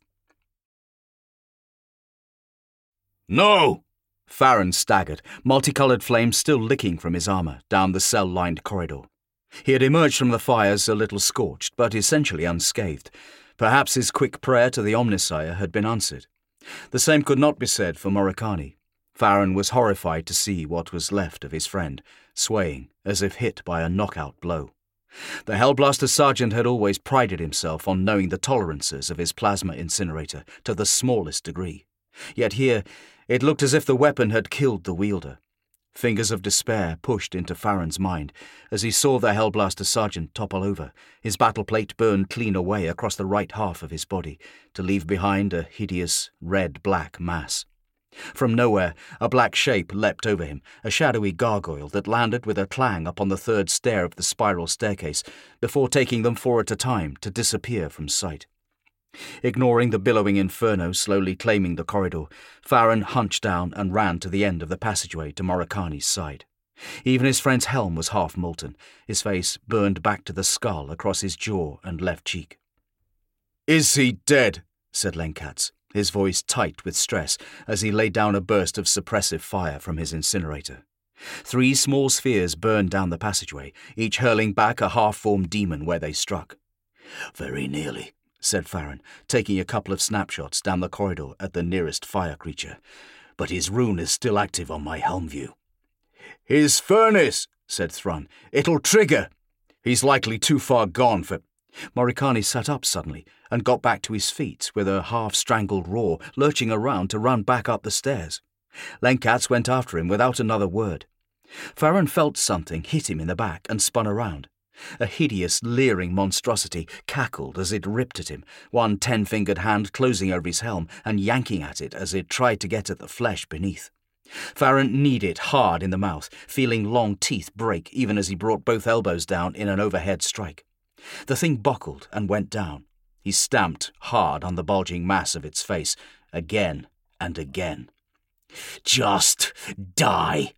"No!" Farron staggered, multicolored flames still licking from his armor down the cell-lined corridor. He had emerged from the fires a little scorched, but essentially unscathed. Perhaps his quick prayer to the Omnissiah had been answered. The same could not be said for Morikani. Farron was horrified to see what was left of his friend, swaying as if hit by a knockout blow. The Hellblaster Sergeant had always prided himself on knowing the tolerances of his plasma incinerator to the smallest degree. Yet here, it looked as if the weapon had killed the wielder. Fingers of despair pushed into Farron's mind as he saw the Hellblaster Sergeant topple over, his battle plate burned clean away across the right half of his body, to leave behind a hideous red-black mass. From nowhere, a black shape leapt over him, a shadowy gargoyle that landed with a clang upon the third stair of the spiral staircase, before taking them four at a time to disappear from sight. Ignoring the billowing inferno slowly claiming the corridor, Farron hunched down and ran to the end of the passageway to Morikani's side. Even his friend's helm was half molten, his face burned back to the skull across his jaw and left cheek. "Is he dead?" said Lenkatz, his voice tight with stress as he laid down a burst of suppressive fire from his incinerator. 3 small spheres burned down the passageway, each hurling back a half-formed demon where they struck. "Very nearly," said Farron, taking a couple of snapshots down the corridor at the nearest fire creature. "But his rune is still active on my helm view." "His furnace," said Thrun. "It'll trigger." He's likely too far gone for... Morikani sat up suddenly and got back to his feet with a half-strangled roar, lurching around to run back up the stairs. Lenkatz went after him without another word. Farron felt something hit him in the back and spun around. A hideous, leering monstrosity cackled as it ripped at him, one 10-fingered hand closing over his helm and yanking at it as it tried to get at the flesh beneath. Farron kneed it hard in the mouth, feeling long teeth break even as he brought both elbows down in an overhead strike. The thing buckled and went down. He stamped hard on the bulging mass of its face, again and again. "Just die!"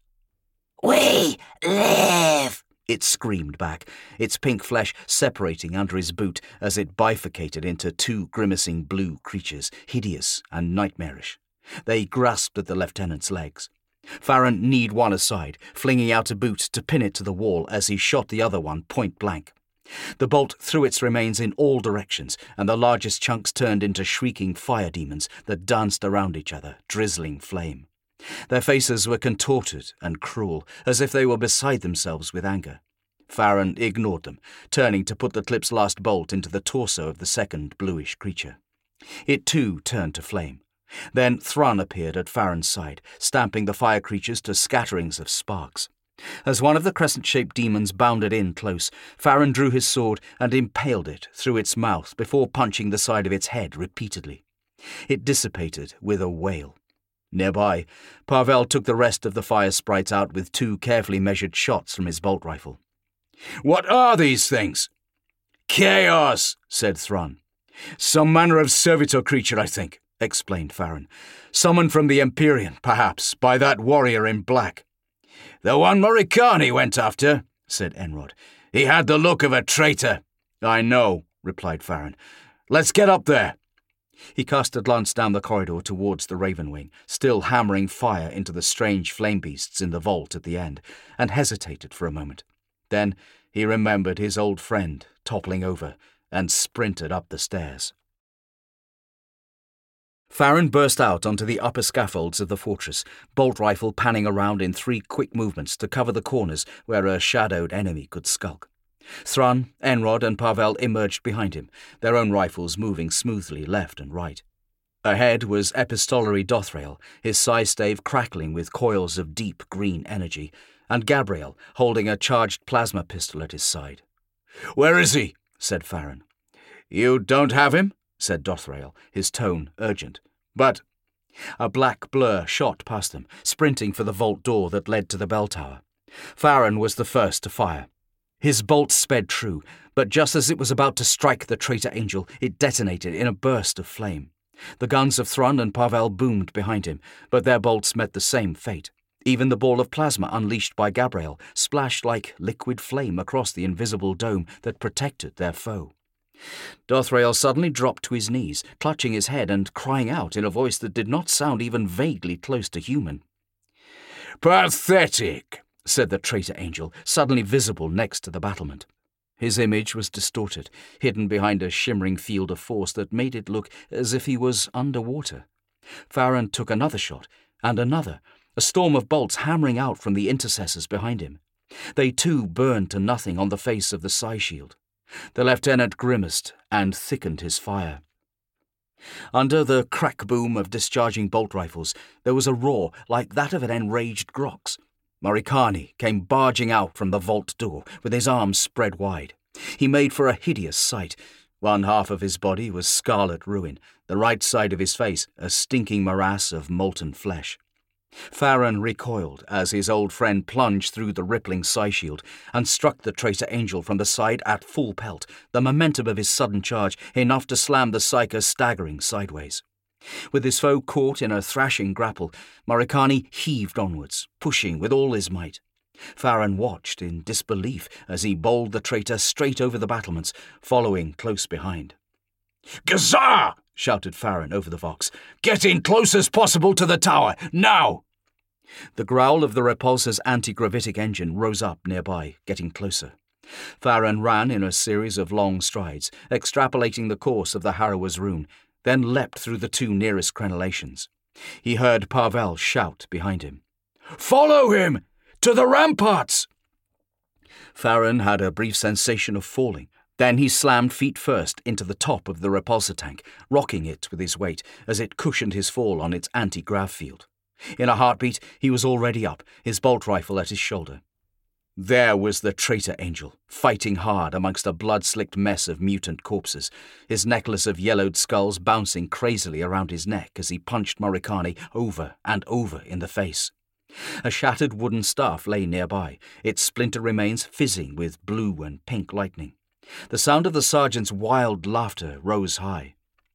"We live!" it screamed back, its pink flesh separating under his boot as it bifurcated into two grimacing blue creatures, hideous and nightmarish. They grasped at the lieutenant's legs. Farron kneed one aside, flinging out a boot to pin it to the wall as he shot the other one point blank. The bolt threw its remains in all directions, and the largest chunks turned into shrieking fire demons that danced around each other, drizzling flame. Their faces were contorted and cruel, as if they were beside themselves with anger. Farron ignored them, turning to put the clip's last bolt into the torso of the second bluish creature. It too turned to flame. Then Thrun appeared at Farron's side, stamping the fire creatures to scatterings of sparks. As one of the crescent-shaped demons bounded in close, Farron drew his sword and impaled it through its mouth before punching the side of its head repeatedly. It dissipated with a wail. Nearby, Pavel took the rest of the fire sprites out with 2 carefully measured shots from his bolt rifle. "What are these things?" "Chaos," said Thrun. "Some manner of servitor creature, I think," explained Farron. "Summoned from the Empyrean, perhaps, by that warrior in black." "The one Morikani went after," said Enrod. "He had the look of a traitor." "I know," replied Farron. "Let's get up there." He cast a glance down the corridor towards the Raven Wing, still hammering fire into the strange flame beasts in the vault at the end, and hesitated for a moment. Then he remembered his old friend toppling over and sprinted up the stairs. Farron burst out onto the upper scaffolds of the fortress, bolt rifle panning around in 3 quick movements to cover the corners where a shadowed enemy could skulk. Thrun, Enrod, and Pavel emerged behind him, their own rifles moving smoothly left and right. Ahead was Epistolary Dothrael, his scythe-stave crackling with coils of deep green energy, and Gabriel holding a charged plasma pistol at his side. "Where is he?" said Farron. "You don't have him?" said Dothrael, his tone urgent. "But—" A black blur shot past them, sprinting for the vault door that led to the bell tower. Farron was the first to fire. His bolt sped true, but just as it was about to strike the traitor angel, it detonated in a burst of flame. The guns of Thrun and Pavel boomed behind him, but their bolts met the same fate. Even the ball of plasma unleashed by Gabriel splashed like liquid flame across the invisible dome that protected their foe. Dothrael suddenly dropped to his knees, clutching his head and crying out in a voice that did not sound even vaguely close to human. "Pathetic," said the traitor angel, suddenly visible next to the battlement. His image was distorted, hidden behind a shimmering field of force that made it look as if he was underwater. Farron took another shot, and another, a storm of bolts hammering out from the intercessors behind him. They too burned to nothing on the face of the psi shield. The lieutenant grimaced and thickened his fire. Under the crack boom of discharging bolt rifles, there was a roar like that of an enraged Grox. Morikani came barging out from the vault door with his arms spread wide. He made for a hideous sight. One half of his body was scarlet ruin, the right side of his face a stinking morass of molten flesh. Farron recoiled as his old friend plunged through the rippling psi shield and struck the traitor angel from the side at full pelt, the momentum of his sudden charge enough to slam the psyker staggering sideways. With his foe caught in a thrashing grapple, Morikani heaved onwards, pushing with all his might. Farron watched in disbelief as he bowled the traitor straight over the battlements, following close behind. "Gazar!" shouted Farron over the vox. "Get in close as possible to the tower, now!" The growl of the repulsor's anti-gravitic engine rose up nearby, getting closer. Farron ran in a series of long strides, extrapolating the course of the Harrower's rune, then leapt through the 2 nearest crenellations. He heard Pavel shout behind him. "Follow him! To the ramparts!" Farron had a brief sensation of falling. Then he slammed feet first into the top of the repulsor tank, rocking it with his weight as it cushioned his fall on its anti-grav field. In a heartbeat, he was already up, his bolt rifle at his shoulder. There was the traitor angel, fighting hard amongst a blood-slicked mess of mutant corpses, his necklace of yellowed skulls bouncing crazily around his neck as he punched Morikani over and over in the face. A shattered wooden staff lay nearby, its splinter remains fizzing with blue and pink lightning. The sound of the sergeant's wild laughter rose high.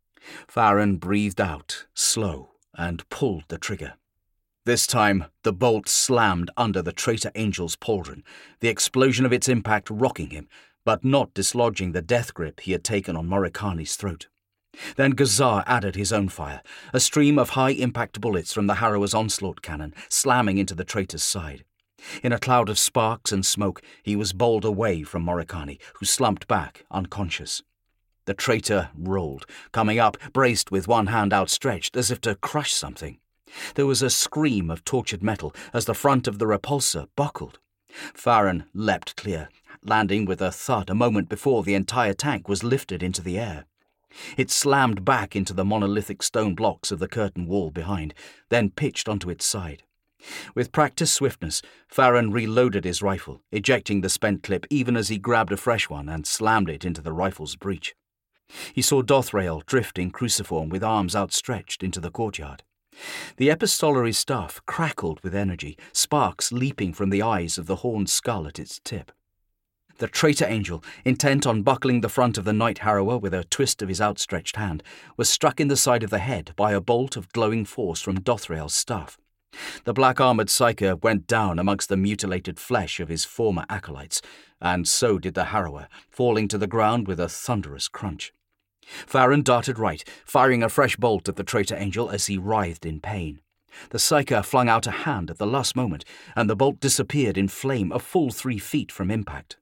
Farron breathed out, slow, and pulled the trigger. This time, the bolt slammed under the traitor angel's pauldron, the explosion of its impact rocking him, but not dislodging the death grip he had taken on Morikani's throat. Then Gazar added his own fire, a stream of high-impact bullets from the Harrower's onslaught cannon slamming into the traitor's side. In a cloud of sparks and smoke, he was bowled away from Morikani, who slumped back, unconscious. The traitor rolled, coming up, braced with one hand outstretched, as if to crush something. There was a scream of tortured metal as the front of the repulsor buckled. Farron leapt clear, landing with a thud a moment before the entire tank was lifted into the air. It slammed back into the monolithic stone blocks of the curtain wall behind, then pitched onto its side. With practiced swiftness, Farron reloaded his rifle, ejecting the spent clip even as he grabbed a fresh one and slammed it into the rifle's breech. He saw Dothrael drifting cruciform with arms outstretched into the courtyard. The epistolary staff crackled with energy, sparks leaping from the eyes of the horned skull at its tip. The traitor angel, intent on buckling the front of the Night Harrower with a twist of his outstretched hand, was struck in the side of the head by a bolt of glowing force from Dothrael's staff. The black-armoured psyker went down amongst the mutilated flesh of his former acolytes, and so did the Harrower, falling to the ground with a thunderous crunch. Farron darted right, firing a fresh bolt at the traitor angel as he writhed in pain. The psyker flung out a hand at the last moment, and the bolt disappeared in flame a full 3 feet from impact.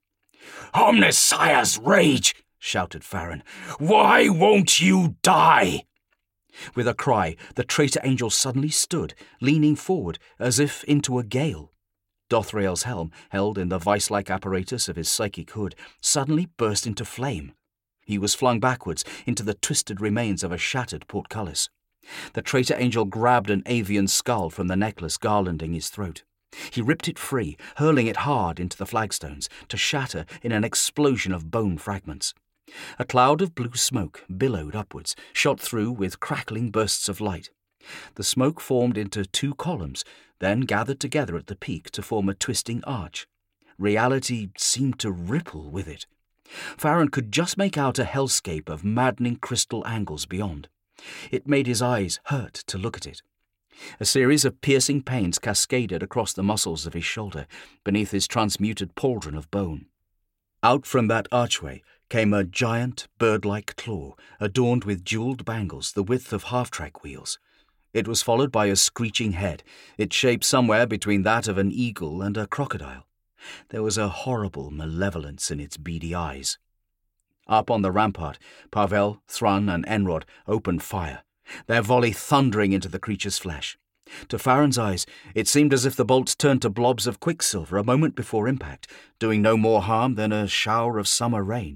"Omnissiah's rage!" shouted Farron. "Why won't you die?" With a cry, the traitor angel suddenly stood, leaning forward as if into a gale. Dothrael's helm, held in the vice-like apparatus of his psychic hood, suddenly burst into flame. He was flung backwards into the twisted remains of a shattered portcullis. The traitor angel grabbed an avian skull from the necklace garlanding his throat. He ripped it free, hurling it hard into the flagstones, to shatter in an explosion of bone fragments. A cloud of blue smoke billowed upwards, shot through with crackling bursts of light. The smoke formed into 2 columns, then gathered together at the peak to form a twisting arch. Reality seemed to ripple with it. Farron could just make out a hellscape of maddening crystal angles beyond. It made his eyes hurt to look at it. A series of piercing pains cascaded across the muscles of his shoulder, beneath his transmuted pauldron of bone. Out from that archway came a giant, bird-like claw, adorned with jewelled bangles the width of half-track wheels. It was followed by a screeching head, its shape somewhere between that of an eagle and a crocodile. There was a horrible malevolence in its beady eyes. Up on the rampart, Pavel, Thrun, and Enrod opened fire, their volley thundering into the creature's flesh. To Farron's eyes, it seemed as if the bolts turned to blobs of quicksilver a moment before impact, doing no more harm than a shower of summer rain.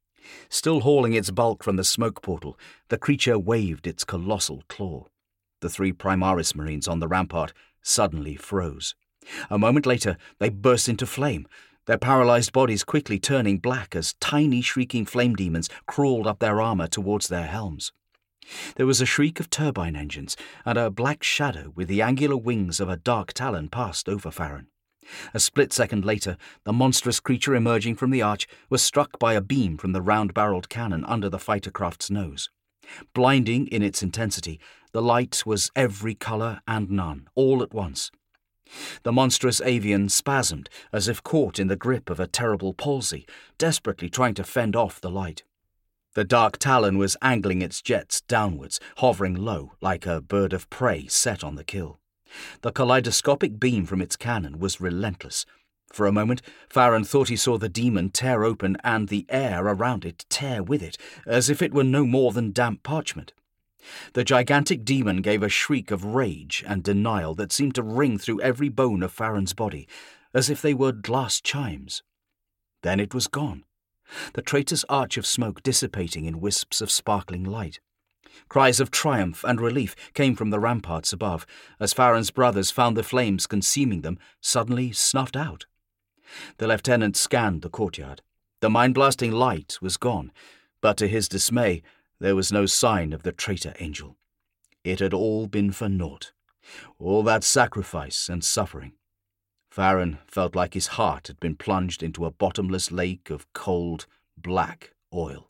Still hauling its bulk from the smoke portal, the creature waved its colossal claw. The 3 Primaris Marines on the rampart suddenly froze. A moment later, they burst into flame, their paralyzed bodies quickly turning black as tiny shrieking flame demons crawled up their armor towards their helms. There was a shriek of turbine engines, and a black shadow with the angular wings of a dark talon passed over Farron. A split second later, the monstrous creature emerging from the arch was struck by a beam from the round-barreled cannon under the fighter craft's nose. Blinding in its intensity, the light was every colour and none, all at once. The monstrous avian spasmed, as if caught in the grip of a terrible palsy, desperately trying to fend off the light. The dark talon was angling its jets downwards, hovering low, like a bird of prey set on the kill. The kaleidoscopic beam from its cannon was relentless. For a moment, Farron thought he saw the demon tear open and the air around it tear with it, as if it were no more than damp parchment. The gigantic demon gave a shriek of rage and denial that seemed to ring through every bone of Farron's body, as if they were glass chimes. Then it was gone, the traitor's arch of smoke dissipating in wisps of sparkling light. Cries of triumph and relief came from the ramparts above, as Farron's brothers found the flames consuming them suddenly snuffed out. The lieutenant scanned the courtyard. The mind-blasting light was gone, but to his dismay, there was no sign of the traitor angel. It had all been for naught. All that sacrifice and suffering. Farron felt like his heart had been plunged into a bottomless lake of cold, black oil.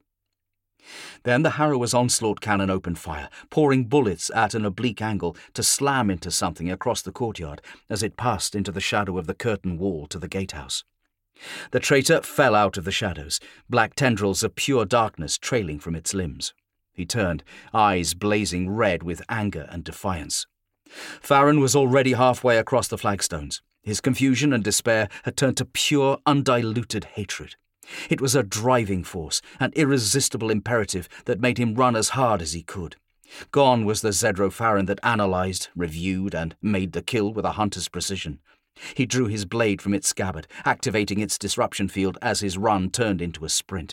Then the Harrower's onslaught cannon opened fire, pouring bullets at an oblique angle to slam into something across the courtyard as it passed into the shadow of the curtain wall to the gatehouse. The traitor fell out of the shadows, black tendrils of pure darkness trailing from its limbs. He turned, eyes blazing red with anger and defiance. Farron was already halfway across the flagstones. His confusion and despair had turned to pure, undiluted hatred. It was a driving force, an irresistible imperative that made him run as hard as he could. Gone was the Zedro Farron that analysed, reviewed, and made the kill with a hunter's precision. He drew his blade from its scabbard, activating its disruption field as his run turned into a sprint.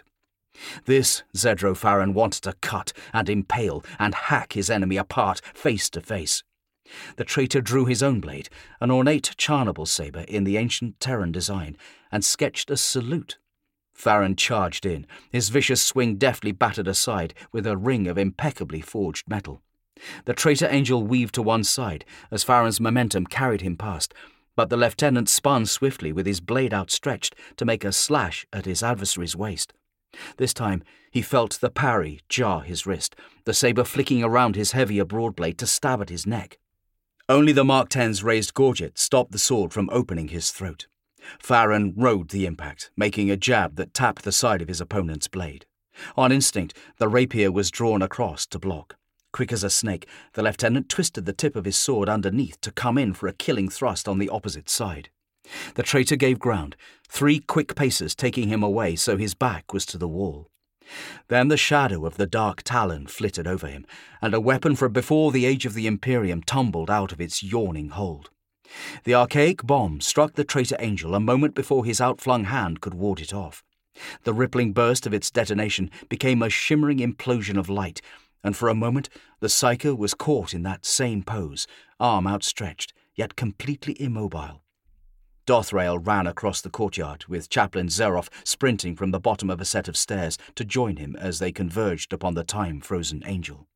This Zedro Farron wanted to cut and impale and hack his enemy apart face to face. The traitor drew his own blade, an ornate charnable sabre in the ancient Terran design, and sketched a salute. Farron charged in, his vicious swing deftly battered aside with a ring of impeccably forged metal. The traitor angel weaved to one side as Farron's momentum carried him past, but the lieutenant spun swiftly with his blade outstretched to make a slash at his adversary's waist. This time he felt the parry jar his wrist, the sabre flicking around his heavier broadblade to stab at his neck. Only the Mark X's raised gorget stopped the sword from opening his throat. Farron rode the impact, making a jab that tapped the side of his opponent's blade. On instinct, the rapier was drawn across to block. Quick as a snake, the lieutenant twisted the tip of his sword underneath to come in for a killing thrust on the opposite side. The traitor gave ground, 3 quick paces taking him away so his back was to the wall. Then the shadow of the dark talon flitted over him, and a weapon from before the age of the Imperium tumbled out of its yawning hold. The archaic bomb struck the traitor angel a moment before his outflung hand could ward it off. The rippling burst of its detonation became a shimmering implosion of light, and for a moment the psyker was caught in that same pose, arm outstretched, yet completely immobile. Dothrael ran across the courtyard, with Chaplain Zeroff sprinting from the bottom of a set of stairs to join him as they converged upon the time-frozen angel.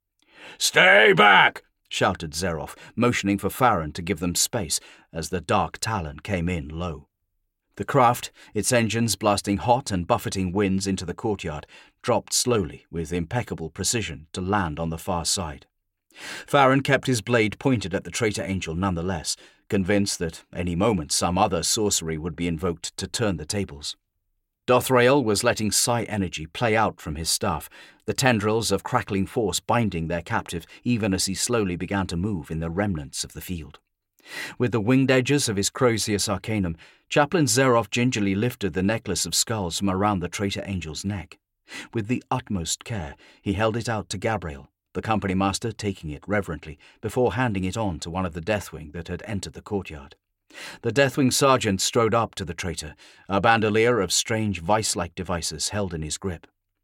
"Stay back!" shouted Zeroff, motioning for Farron to give them space as the dark talon came in low. The craft, its engines blasting hot and buffeting winds into the courtyard, dropped slowly with impeccable precision to land on the far side. Farron kept his blade pointed at the traitor angel nonetheless, convinced that any moment some other sorcery would be invoked to turn the tables. Dothrael was letting psi energy play out from his staff, the tendrils of crackling force binding their captive even as he slowly began to move in the remnants of the field. With the winged edges of his Crozius Arcanum, Chaplain Zeroff gingerly lifted the necklace of skulls from around the traitor angel's neck. With the utmost care, he held it out to Gabriel, the company master taking it reverently before handing it on to one of the Deathwing that had entered the courtyard. The Deathwing sergeant strode up to the traitor, a bandolier of strange vice-like devices held in his grip.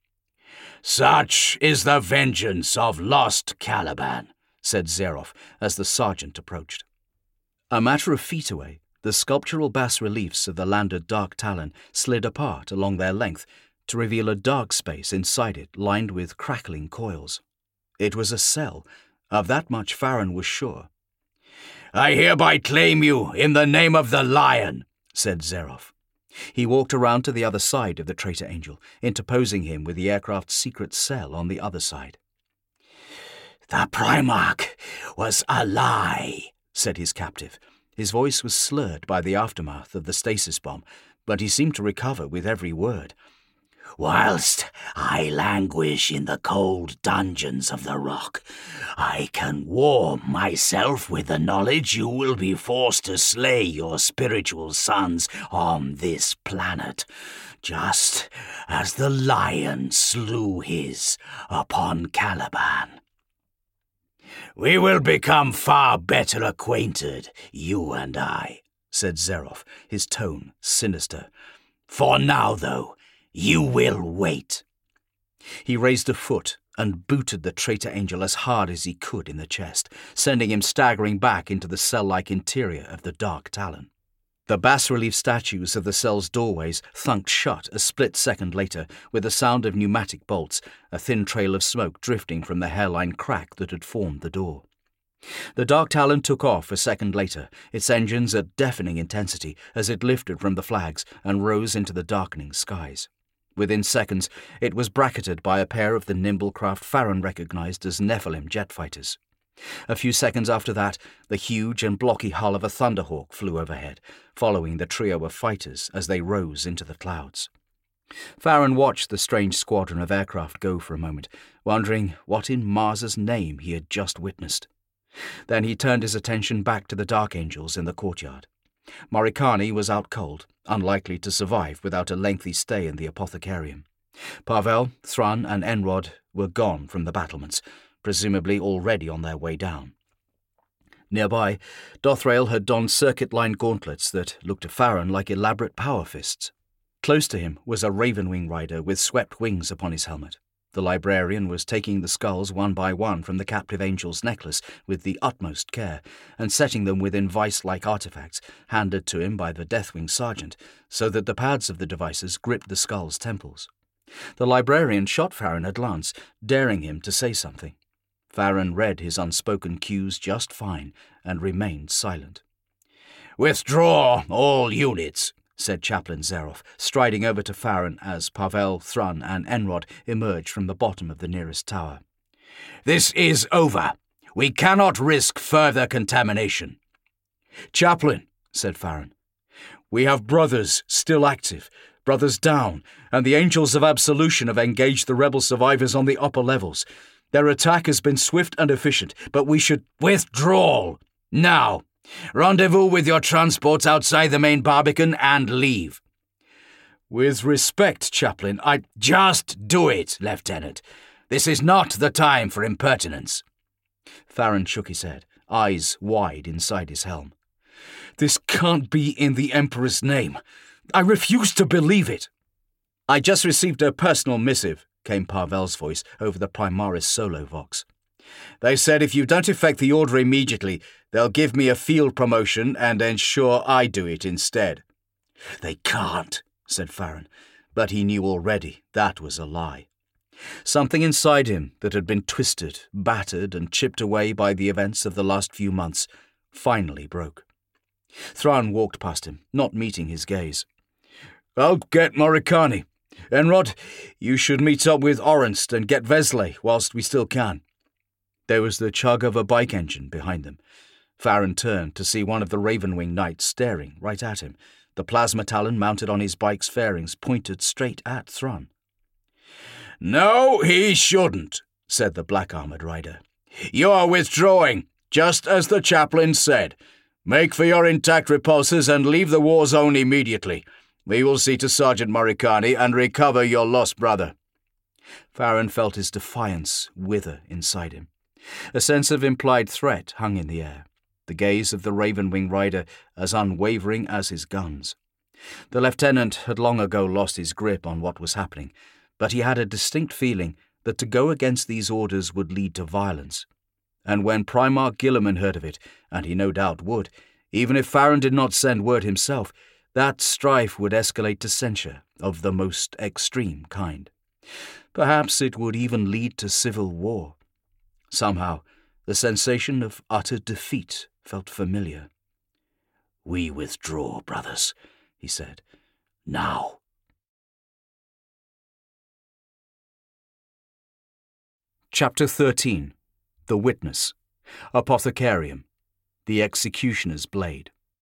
"Such is the vengeance of lost Caliban," said Zeroff as the sergeant approached. A matter of feet away, the sculptural bas-reliefs of the landed Dark Talon slid apart along their length to reveal a dark space inside it lined with crackling coils. It was a cell. Of that much Farron was sure. "I hereby claim you in the name of the Lion," said Zeroff. He walked around to the other side of the traitor angel, interposing him with the aircraft's secret cell on the other side. "The Primarch was a lie," said his captive. His voice was slurred by the aftermath of the stasis bomb, but he seemed to recover with every word. "Whilst I languish in the cold dungeons of the rock, I can warm myself with the knowledge you will be forced to slay your spiritual sons on this planet, just as the lion slew his upon Caliban. We will become far better acquainted, you and I," said Zeroff, his tone sinister. For now, though, you will wait. He raised a foot and booted the traitor angel as hard as he could in the chest, sending him staggering back into the cell-like interior of the Dark Talon. The bas-relief statues of the cell's doorways thunked shut a split second later with the sound of pneumatic bolts, a thin trail of smoke drifting from the hairline crack that had formed the door. The Dark Talon took off a second later, its engines at deafening intensity as it lifted from the flags and rose into the darkening skies. Within seconds, it was bracketed by a pair of the nimble craft Farron recognized as Nephilim jet fighters. A few seconds after that, the huge and blocky hull of a Thunderhawk flew overhead, following the trio of fighters as they rose into the clouds. Farron watched the strange squadron of aircraft go for a moment, wondering what in Mars's name he had just witnessed. Then he turned his attention back to the Dark Angels in the courtyard. Morikani was out cold, unlikely to survive without a lengthy stay in the apothecarium. Pavel, Thran, and Enrod were gone from the battlements, presumably already on their way down. Nearby, Dothrail had donned circuit-lined gauntlets that looked to Farron like elaborate power fists. Close to him was a Ravenwing rider with swept wings upon his helmet. The librarian was taking the skulls one by one from the captive angel's necklace with the utmost care, and setting them within vice-like artifacts handed to him by the Deathwing sergeant, so that the pads of the devices gripped the skull's temples. The librarian shot Farron a glance, daring him to say something. Farron read his unspoken cues just fine, and remained silent. "Withdraw all units," said Chaplain Zeroff, striding over to Farron as Pavel, Thran, and Enrod emerged from the bottom of the nearest tower. "This is over. We cannot risk further contamination." "Chaplain," said Farron, "we have brothers still active, brothers down, and the Angels of Absolution have engaged the rebel survivors on the upper levels. Their attack has been swift and efficient, but we should—" "Withdrawal! Now! Rendezvous with your transports outside the main Barbican and leave." "With respect, Chaplain, Just do it, Lieutenant. This is not the time for impertinence." Farron shook his head, eyes wide inside his helm. "This can't be in the Emperor's name. I refuse to believe it." "I just received a personal missive," came Pavel's voice over the Primaris Solo Vox. "They said if you don't effect the order immediately, they'll give me a field promotion and ensure I do it instead." "They can't," said Farron, but he knew already that was a lie. Something inside him that had been twisted, battered, and chipped away by the events of the last few months finally broke. Thran walked past him, not meeting his gaze. "I'll get Morikani. Enrod, you should meet up with Orenst and get Vesley whilst we still can." There was the chug of a bike engine behind them. Farron turned to see one of the Ravenwing Knights staring right at him, the plasma talon mounted on his bike's fairings pointed straight at Thran. "No, he shouldn't," said the black-armoured rider. "You are withdrawing, just as the chaplain said. Make for your intact repulsors and leave the war zone immediately. We will see to Sergeant Morikani and recover your lost brother." Farron felt his defiance wither inside him. A sense of implied threat hung in the air, the gaze of the Ravenwing rider as unwavering as his guns. The lieutenant had long ago lost his grip on what was happening, but he had a distinct feeling that to go against these orders would lead to violence. And when Primarch Guilliman heard of it, and he no doubt would, even if Farron did not send word himself, that strife would escalate to censure of the most extreme kind. Perhaps it would even lead to civil war. Somehow, the sensation of utter defeat felt familiar. "We withdraw, brothers," he said. "Now." Chapter 13. The Witness. Apothecarium. The Executioner's Blade.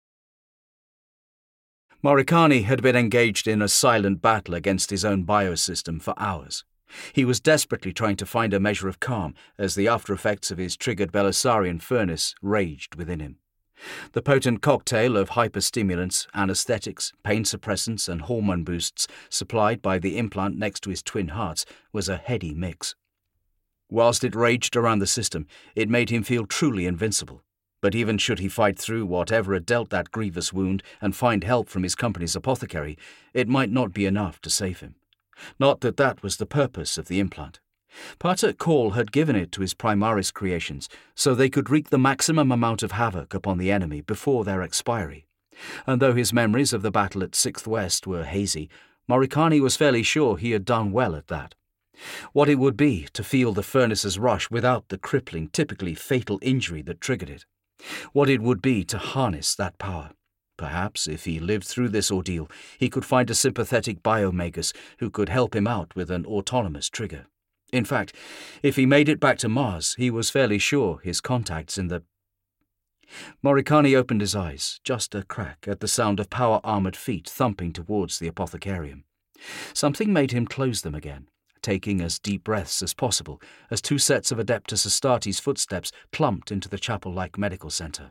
Morikani had been engaged in a silent battle against his own biosystem for hours. He was desperately trying to find a measure of calm as the after-effects of his triggered Belisarian furnace raged within him. The potent cocktail of hyperstimulants, anesthetics, pain suppressants, and hormone boosts supplied by the implant next to his twin hearts was a heady mix. Whilst it raged around the system, it made him feel truly invincible. But even should he fight through whatever had dealt that grievous wound and find help from his company's apothecary, it might not be enough to save him. Not that that was the purpose of the implant. Pater Call had given it to his Primaris creations so they could wreak the maximum amount of havoc upon the enemy before their expiry. And though his memories of the battle at 6th West were hazy, Morikani was fairly sure he had done well at that. What it would be to feel the furnace's rush without the crippling, typically fatal injury that triggered it. What it would be to harness that power. Perhaps, if he lived through this ordeal, he could find a sympathetic biomagus who could help him out with an autonomous trigger. In fact, if he made it back to Mars, he was fairly sure his contacts in the... Morikani opened his eyes, just a crack, at the sound of power-armoured feet thumping towards the apothecarium. Something made him close them again, taking as deep breaths as possible as 2 sets of Adeptus Astartes footsteps plumped into the chapel-like medical centre.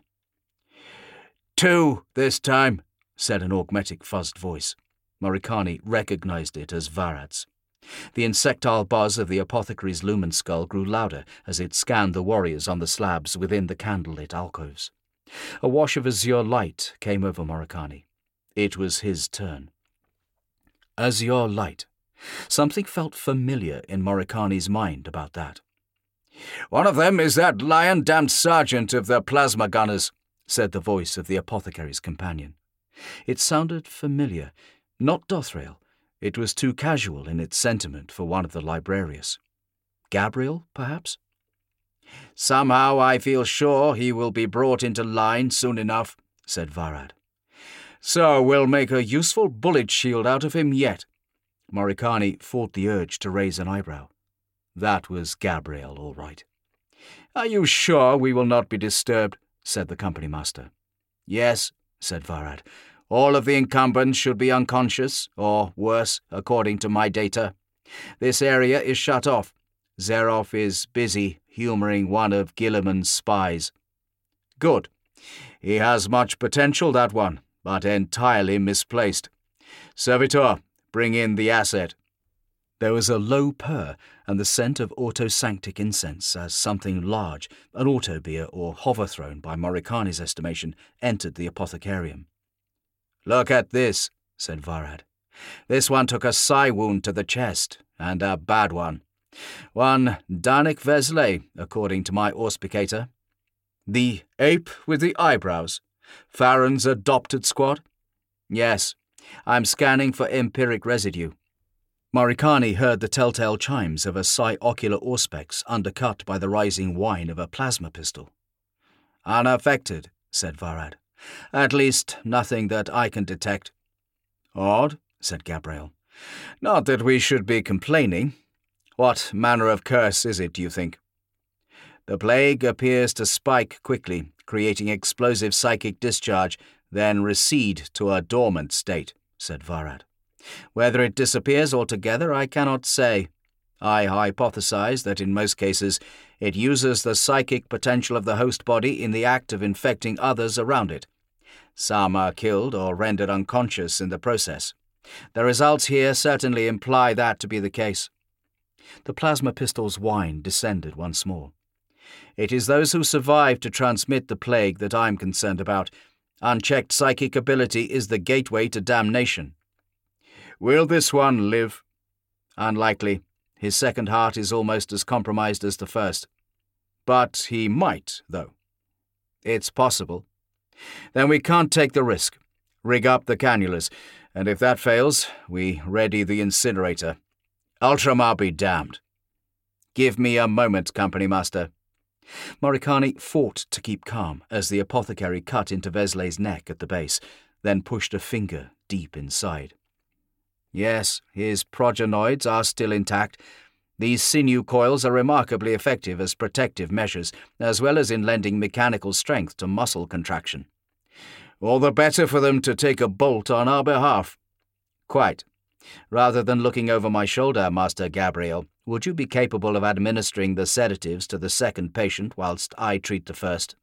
2 this time, said an augmetic fuzzed voice. Morikani recognised it as Varad's. The insectile buzz of the apothecary's lumen skull grew louder as it scanned the warriors on the slabs within the candlelit alcoves. A wash of azure light came over Morikani. It was his turn. Azure light. Something felt familiar in Morikani's mind about that. "One of them is that lion-damned sergeant of the plasma gunners," said the voice of the apothecary's companion. It sounded familiar, not Dothrail. It was too casual in its sentiment for one of the Librarius. Gabriel, perhaps? "Somehow I feel sure he will be brought into line soon enough," said Varad. "So we'll make a useful bullet shield out of him yet." Morikani fought the urge to raise an eyebrow. That was Gabriel, all right. "Are you sure we will not be disturbed?" said the company master. "Yes," said Varad. "All of the incumbents should be unconscious, or worse, according to my data. This area is shut off. Zeroff is busy humouring one of Guilliman's spies." "Good. He has much potential, that one, but entirely misplaced. Servitor, bring in the asset." There was a low purr and the scent of autosanctic incense as something large, an autobeer or hoverthrone by Morikani's estimation, entered the apothecarium. "Look at this," said Varad. "This one took a psi wound to the chest, and a bad one. One Danik Vesley, according to my auspicator." "The ape with the eyebrows? Farron's adopted squad?" "Yes. I'm scanning for empiric residue." Morikani heard the telltale chimes of a psi-ocular auspex undercut by the rising whine of a plasma pistol. "Unaffected," said Varad. "At least nothing that I can detect." "Odd," said Gabriel. "Not that we should be complaining. What manner of curse is it, do you think?" "The plague appears to spike quickly, creating explosive psychic discharge, then recede to a dormant state," said Varad. "Whether it disappears altogether, I cannot say. I hypothesize that in most cases it uses the psychic potential of the host body in the act of infecting others around it. Some are killed or rendered unconscious in the process. The results here certainly imply that to be the case." The plasma pistol's whine descended once more. "It is those who survive to transmit the plague that I'm concerned about. Unchecked psychic ability is the gateway to damnation." "Will this one live?" "Unlikely. His second heart is almost as compromised as the first." "But he might, though." "It's possible." "Then we can't take the risk. Rig up the cannulas, and if that fails, we ready the incinerator. Ultramar be damned." "Give me a moment, company master." Morikani fought to keep calm as the apothecary cut into Vesley's neck at the base, then pushed a finger deep inside. "Yes, his progenoids are still intact. These sinew coils are remarkably effective as protective measures, as well as in lending mechanical strength to muscle contraction." "All the better for them to take a bolt on our behalf." "Quite. Rather than looking over my shoulder, Master Gabriel, would you be capable of administering the sedatives to the second patient whilst I treat the first?"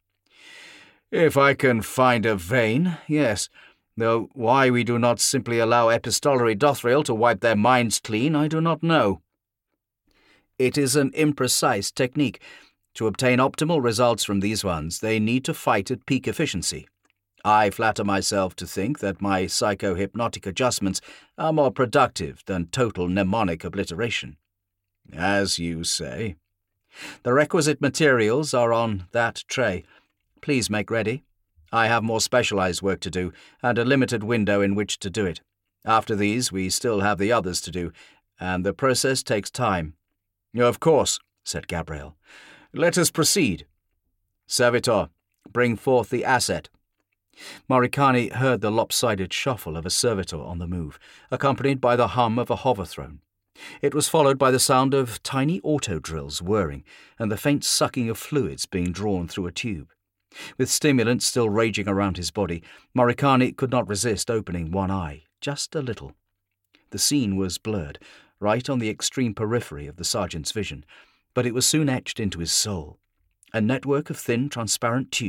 "If I can find a vein, yes. Though why we do not simply allow epistolary Dothrail to wipe their minds clean, I do not know." "It is an imprecise technique. To obtain optimal results from these ones, they need to fight at peak efficiency. I flatter myself to think that my psychohypnotic adjustments are more productive than total mnemonic obliteration. As you say. The requisite materials are on that tray. Please make ready. I have more specialized work to do, and a limited window in which to do it. After these, we still have the others to do, and the process takes time. Of course, said Gabriel. Let us proceed. Servitor, bring forth the asset. Morikani heard the lopsided shuffle of a servitor on the move, accompanied by the hum of a hover throne. It was followed by the sound of tiny auto-drills whirring and the faint sucking of fluids being drawn through a tube. With stimulant still raging around his body, Morikani could not resist opening one eye, just a little. The scene was blurred, right on the extreme periphery of the sergeant's vision, but it was soon etched into his soul. A network of thin, transparent tubes